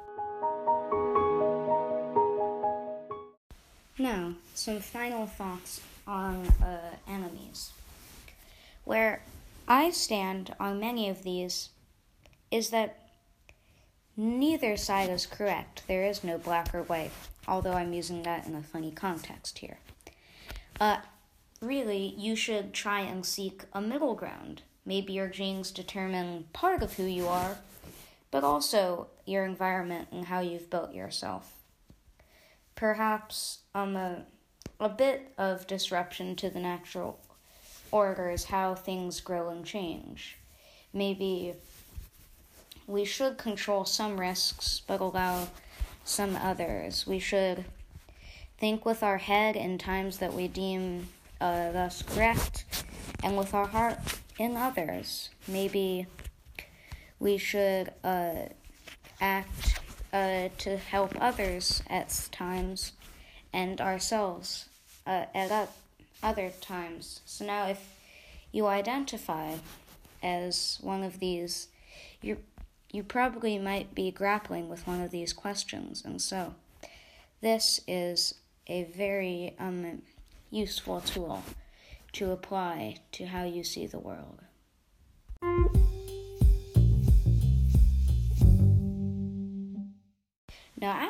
Now, some final thoughts on uh, enemies. Where I stand on many of these is that neither side is correct. There is no black or white, although I'm using that in a funny context here. Uh, really, you should try and seek a middle ground. Maybe your genes determine part of who you are, but also your environment and how you've built yourself. Perhaps um, a, a bit of disruption to the natural order is how things grow and change. Maybe we should control some risks, but allow some others. We should think with our head in times that we deem uh, thus correct, and with our heart in others. Maybe we should uh, act uh, to help others at times, and ourselves uh, at other times. So now if you identify as one of these, you you probably might be grappling with one of these questions. And so this is a very um, useful tool to apply to how you see the world.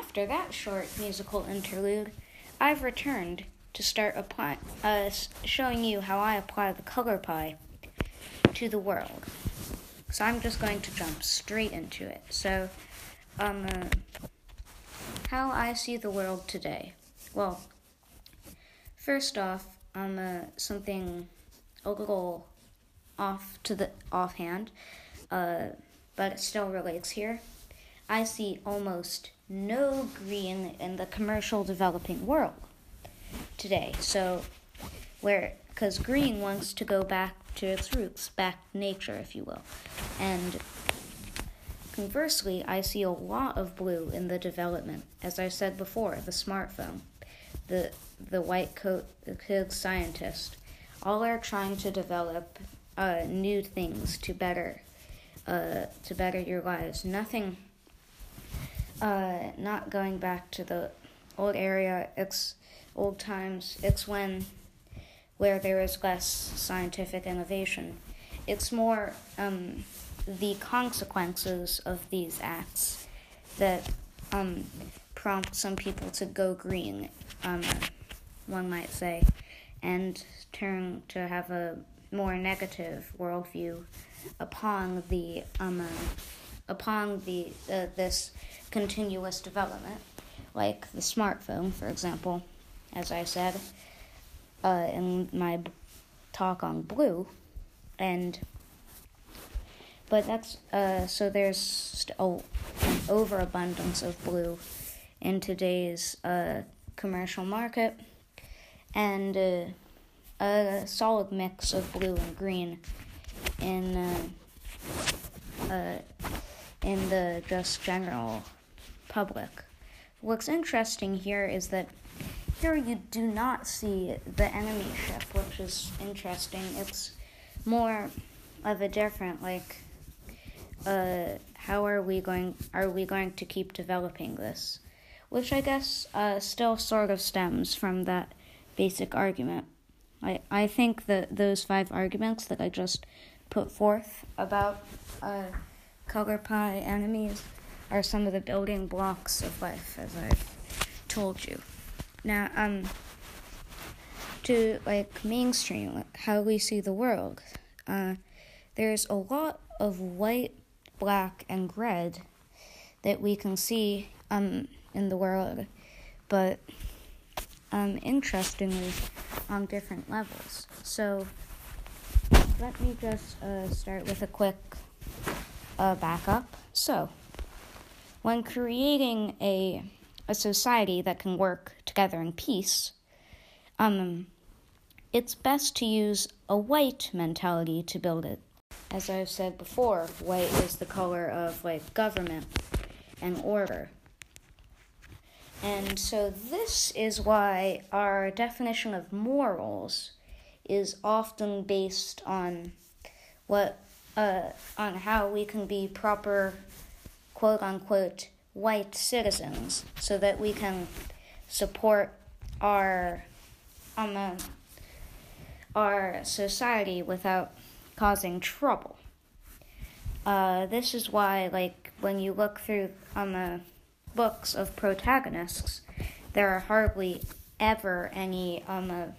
after that short musical interlude, I've returned to start apply, uh, showing you how I apply the color pie to the world. So I'm just going to jump straight into it. So, um, uh, how I see the world today. Well, first off, um, uh, something a little off to the offhand, uh, but it still relates here. I see almost no green in the commercial developing world today. So, where, because green wants to go back to its roots, back to nature, if you will. And conversely, I see a lot of blue in the development. As I said before, the smartphone, the the white coat, the kid scientist, all are trying to develop uh, new things to better, uh, to better your lives. Nothing. Uh, not going back to the old area, it's old times, it's when, where there is less scientific innovation. It's more um, the consequences of these acts that um, prompt some people to go green, um, one might say, and turn to have a more negative worldview upon the um, uh, upon the uh, this continuous development, like the smartphone, for example, as I said uh, in my b- talk on blue, and but that's uh, so there's still an overabundance of blue in today's uh, commercial market, and uh, a solid mix of blue and green in uh, uh, in the just general public. What's interesting here is that here you do not see the enemy ship, which is interesting. It's more of a different, like, uh, how are we going, are we going to keep developing this? Which I guess uh, still sort of stems from that basic argument. I, I think that those five arguments that I just put forth about uh, color pie enemies are some of the building blocks of life, as I've told you. Now, um, to, like, mainstream, how we see the world, uh, there's a lot of white, black, and red that we can see, um, in the world, but, um, interestingly, on different levels. So, let me just, uh, start with a quick, uh, backup. So, when creating a a society that can work together in peace, um, it's best to use a white mentality to build it. As I've said before, white is the color of, like, government and order. And so this is why our definition of morals is often based on what, uh, on how we can be proper, quote-unquote, white citizens, so that we can support our um, uh, our society without causing trouble. Uh, this is why, like, when you look through um, uh, books of protagonists, there are hardly ever any um, uh,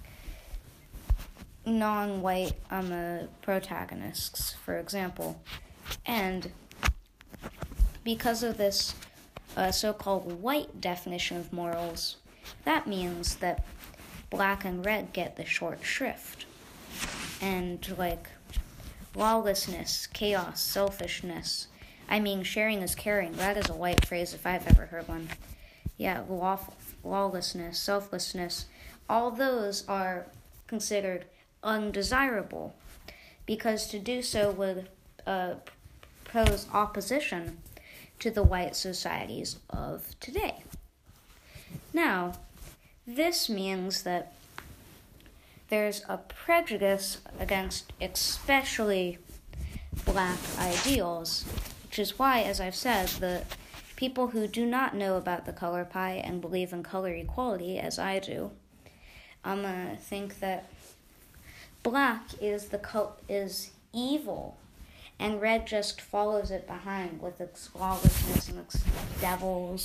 non-white um, uh, protagonists, for example. And because of this uh, so-called white definition of morals, that means that black and red get the short shrift. And, like, lawlessness, chaos, selfishness. I mean, sharing is caring. That is a white phrase if I've ever heard one. Yeah, lawful, lawlessness, selflessness. All those are considered undesirable, because to do so would uh, pose opposition to the white societies of today. Now, this means that there's a prejudice against especially black ideals, which is why, as I've said, the people who do not know about the color pie and believe in color equality, as I do, um, uh, think that black is the co- is evil, and red just follows it behind with its lawlessness and its devils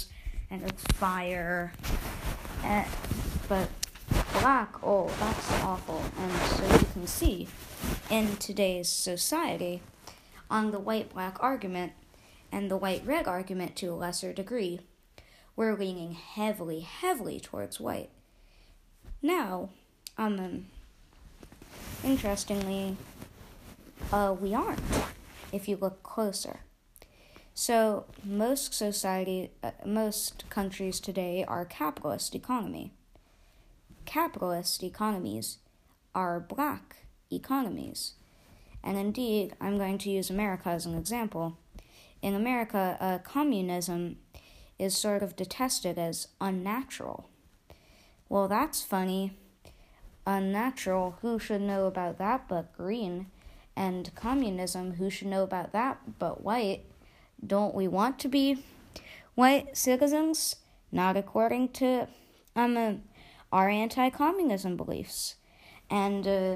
and it's fire. And, but black, oh, that's awful. And so you can see in today's society, on the white-black argument and the white-red argument to a lesser degree, we're leaning heavily, heavily towards white. Now, um, interestingly, uh, we aren't, if you look closer. So, most society, uh, most countries today are capitalist economy. Capitalist economies are black economies. And indeed, I'm going to use America as an example. In America, uh, communism is sort of detested as unnatural. Well, that's funny. Unnatural, who should know about that but green? And communism, who should know about that but white? Don't we want to be white citizens? Not according to um, uh, our anti-communism beliefs. And uh,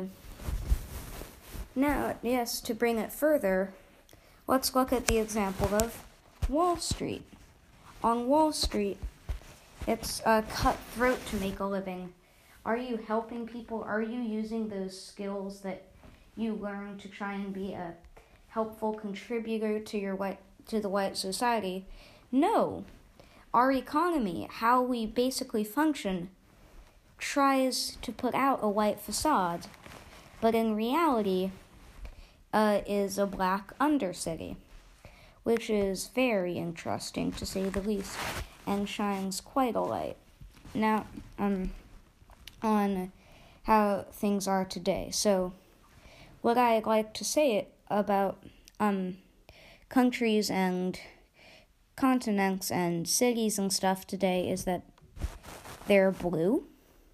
now, yes, to bring it further, let's look at the example of Wall Street. On Wall Street, it's uh, cutthroat to make a living. Are you helping people? Are you using those skills that you learn to try and be a helpful contributor to your white to the white society? No. Our economy, how we basically function, tries to put out a white facade, but in reality, uh, is a black undercity, which is very interesting to say the least, and shines quite a light. Now, um, on how things are today. So, what I'd like to say about um countries and continents and cities and stuff today is that they're blue,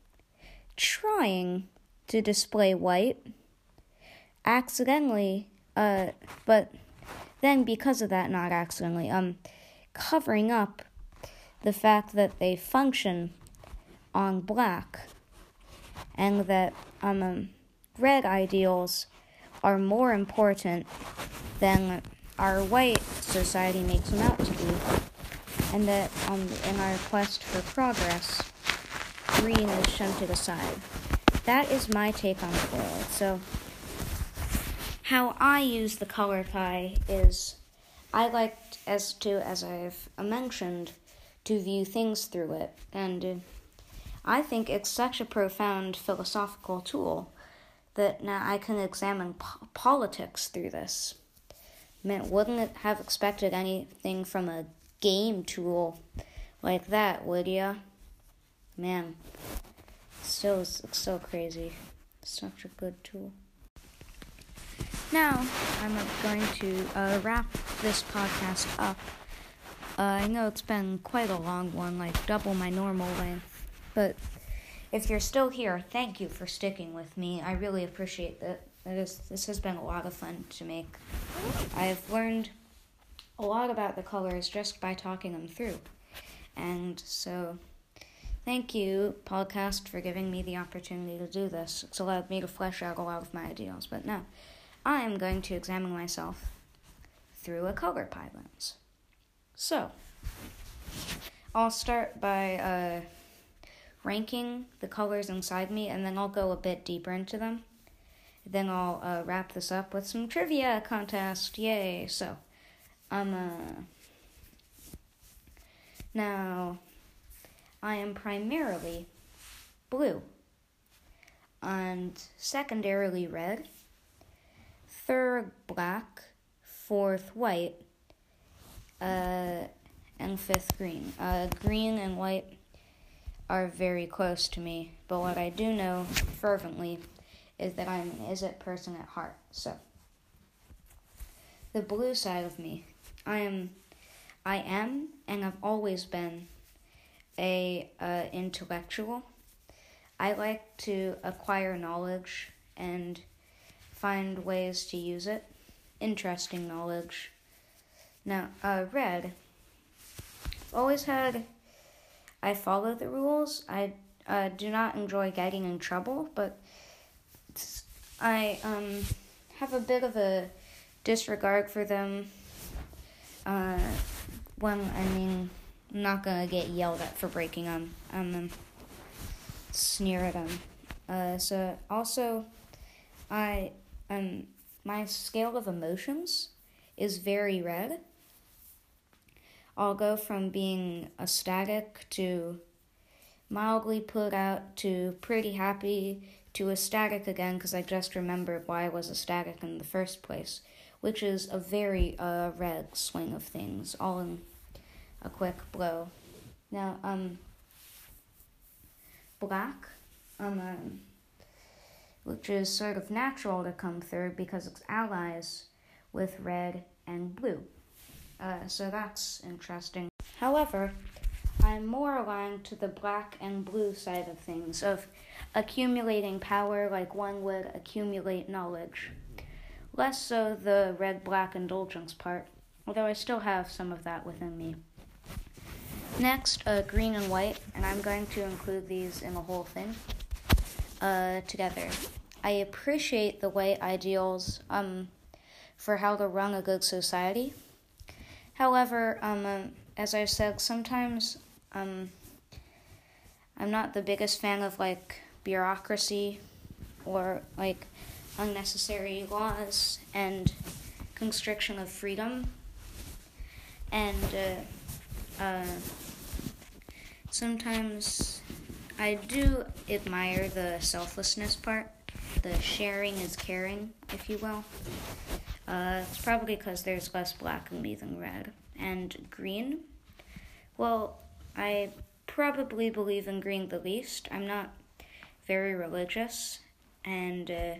trying to display white, accidentally, uh, but then because of that, not accidentally, um, covering up the fact that they function on black, and that um, um red ideals are more important than our white society makes them out to be, and that um, in our quest for progress, green is shunted aside. That is my take on the world. So, how I use the color pie is, I like as to, as I've mentioned, to view things through it, and uh, I think it's such a profound philosophical tool that now I can examine po- politics through this. Man, wouldn't it have expected anything from a game tool like that, would ya? Man, still, it's so crazy. Such a good tool. Now, I'm going to uh, wrap this podcast up. Uh, I know it's been quite a long one, like double my normal length, but if you're still here, thank you for sticking with me. I really appreciate that. It is, this has been a lot of fun to make. I've learned a lot about the colors just by talking them through. And so, thank you, podcast, for giving me the opportunity to do this. It's allowed me to flesh out a lot of my ideas. But now, I am going to examine myself through a color pie lens. So, I'll start by uh, ranking the colors inside me, and then I'll go a bit deeper into them. Then I'll uh, wrap this up with some trivia contest. Yay! So, um, uh, now, I am primarily blue, and secondarily red, third black, fourth white, uh, and fifth green. Uh, green and white are very close to me, but what I do know fervently is that I'm an is it person at heart. So, the blue side of me, I am, I am, and I've always been a uh, intellectual. I like to acquire knowledge and find ways to use it, interesting knowledge. Now, uh, red, always had, I follow the rules. I uh, do not enjoy getting in trouble, but I um have a bit of a disregard for them uh, when, I mean, I'm not gonna get yelled at for breaking them. I'm um, sneer at them. Uh, so also, I um my scale of emotions is very red. I'll go from being ecstatic to mildly put out to pretty happy to ecstatic again, because I just remembered why I was ecstatic in the first place, which is a very uh, red swing of things, all in a quick blow. Now, um, black, um, um, which is sort of natural to come third because it's allies with red and blue. Uh, so that's interesting. However, I'm more aligned to the black and blue side of things, of accumulating power like one would accumulate knowledge. Less so the red-black indulgence part, although I still have some of that within me. Next, uh, green and white, and I'm going to include these in the whole thing uh, together. I appreciate the white ideals um, for how to run a good society. However, um, um, as I said, sometimes um, I'm not the biggest fan of, like, bureaucracy or, like, unnecessary laws and constriction of freedom. And uh, uh, sometimes I do admire the selflessness part, the sharing is caring, if you will. Uh, it's probably because there's less black in me than red. And green, well, I probably believe in green the least. I'm not very religious, and uh,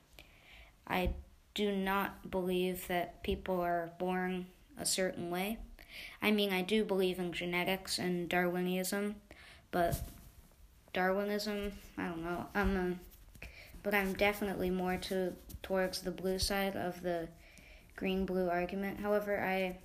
I do not believe that people are born a certain way. I mean, I do believe in genetics and Darwinism, but Darwinism, I don't know. Um, uh, but I'm definitely more to towards the blue side of the green-blue argument. However, I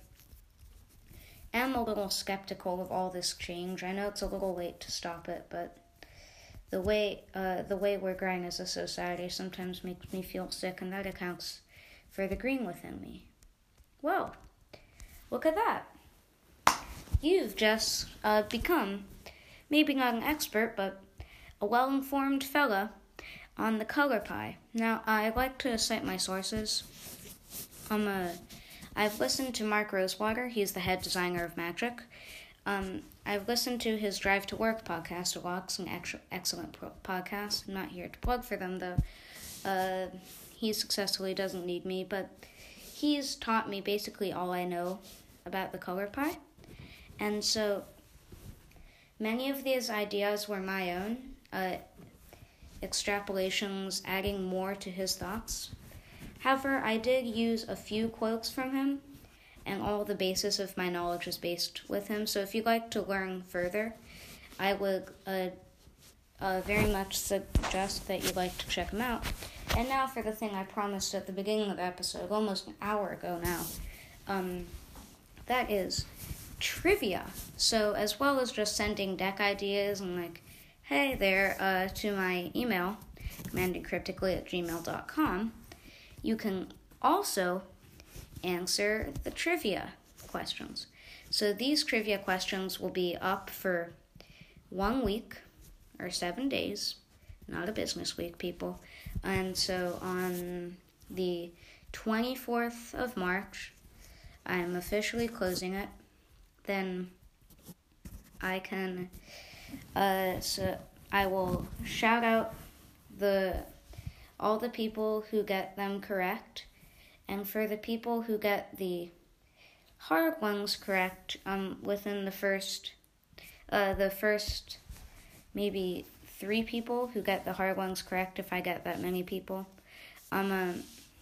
am a little skeptical of all this change. I know it's a little late to stop it, but the way uh, the way we're growing as a society sometimes makes me feel sick, and that accounts for the green within me. Whoa, look at that. You've just uh, become, maybe not an expert, but a well-informed fella on the color pie. Now, I like to cite my sources. I'm a, I've listened to Mark Rosewater. He's the head designer of Magic. Um, I've listened to his Drive to Work podcast a lot. It's an ex- excellent pro- podcast. I'm not here to plug for them, though. Uh, he successfully doesn't need me, but he's taught me basically all I know about the color pie. And so many of these ideas were my own, uh, extrapolations, adding more to his thoughts. However, I did use a few quotes from him, and all the basis of my knowledge is based with him. So if you'd like to learn further, I would uh, uh, very much suggest that you like to check him out. And now for the thing I promised at the beginning of the episode, almost an hour ago now. Um, that is trivia. So as well as just sending deck ideas and like, hey there, uh, to my email, commandedcryptically at gmail dot com, you can also answer the trivia questions. So these trivia questions will be up for one week or seven days, not a business week, people. And so on the twenty-fourth of March, I'm officially closing it. Then I can, uh, so I will shout out the all the people who get them correct, and for the people who get the hard ones correct, um, within the first, uh, the first maybe three people who get the hard ones correct, if I get that many people, um, uh,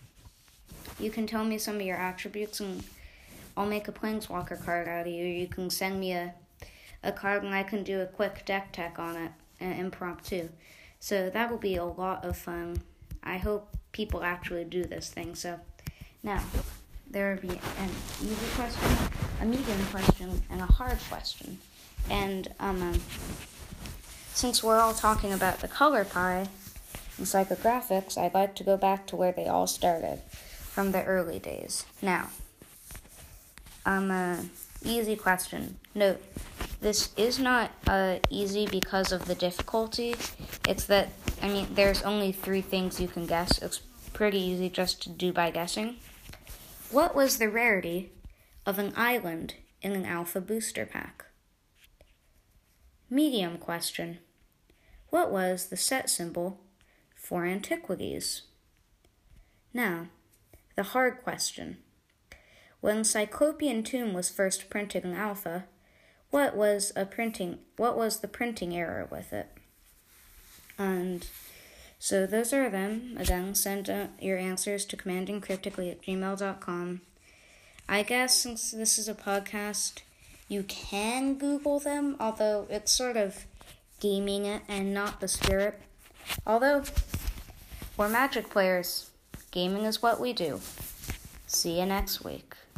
you can tell me some of your attributes, and I'll make a Planeswalker card out of you. You can send me a, a card, and I can do a quick deck tech on it, uh, impromptu. So that will be a lot of fun. I hope people actually do this thing. So now, there will be an easy question, a medium question, and a hard question. And um, um, since we're all talking about the color pie and psychographics, I'd like to go back to where they all started, from the early days. Now, um, uh, easy question. Note, this is not uh, easy because of the difficulty. It's that, I mean, there's only three things you can guess. It's pretty easy just to do by guessing. What was the rarity of an island in an Alpha Booster Pack? Medium question. What was the set symbol for Antiquities? Now, the hard question. When Cyclopean Tomb was first printed in Alpha, what was a printing what was the printing error with it? And so those are them. Again, send uh, your answers to commandingcryptically at gmail dot com. I guess since this is a podcast, you can Google them, although it's sort of gaming it and not the spirit. Although, we're Magic players. Gaming is what we do. See you next week.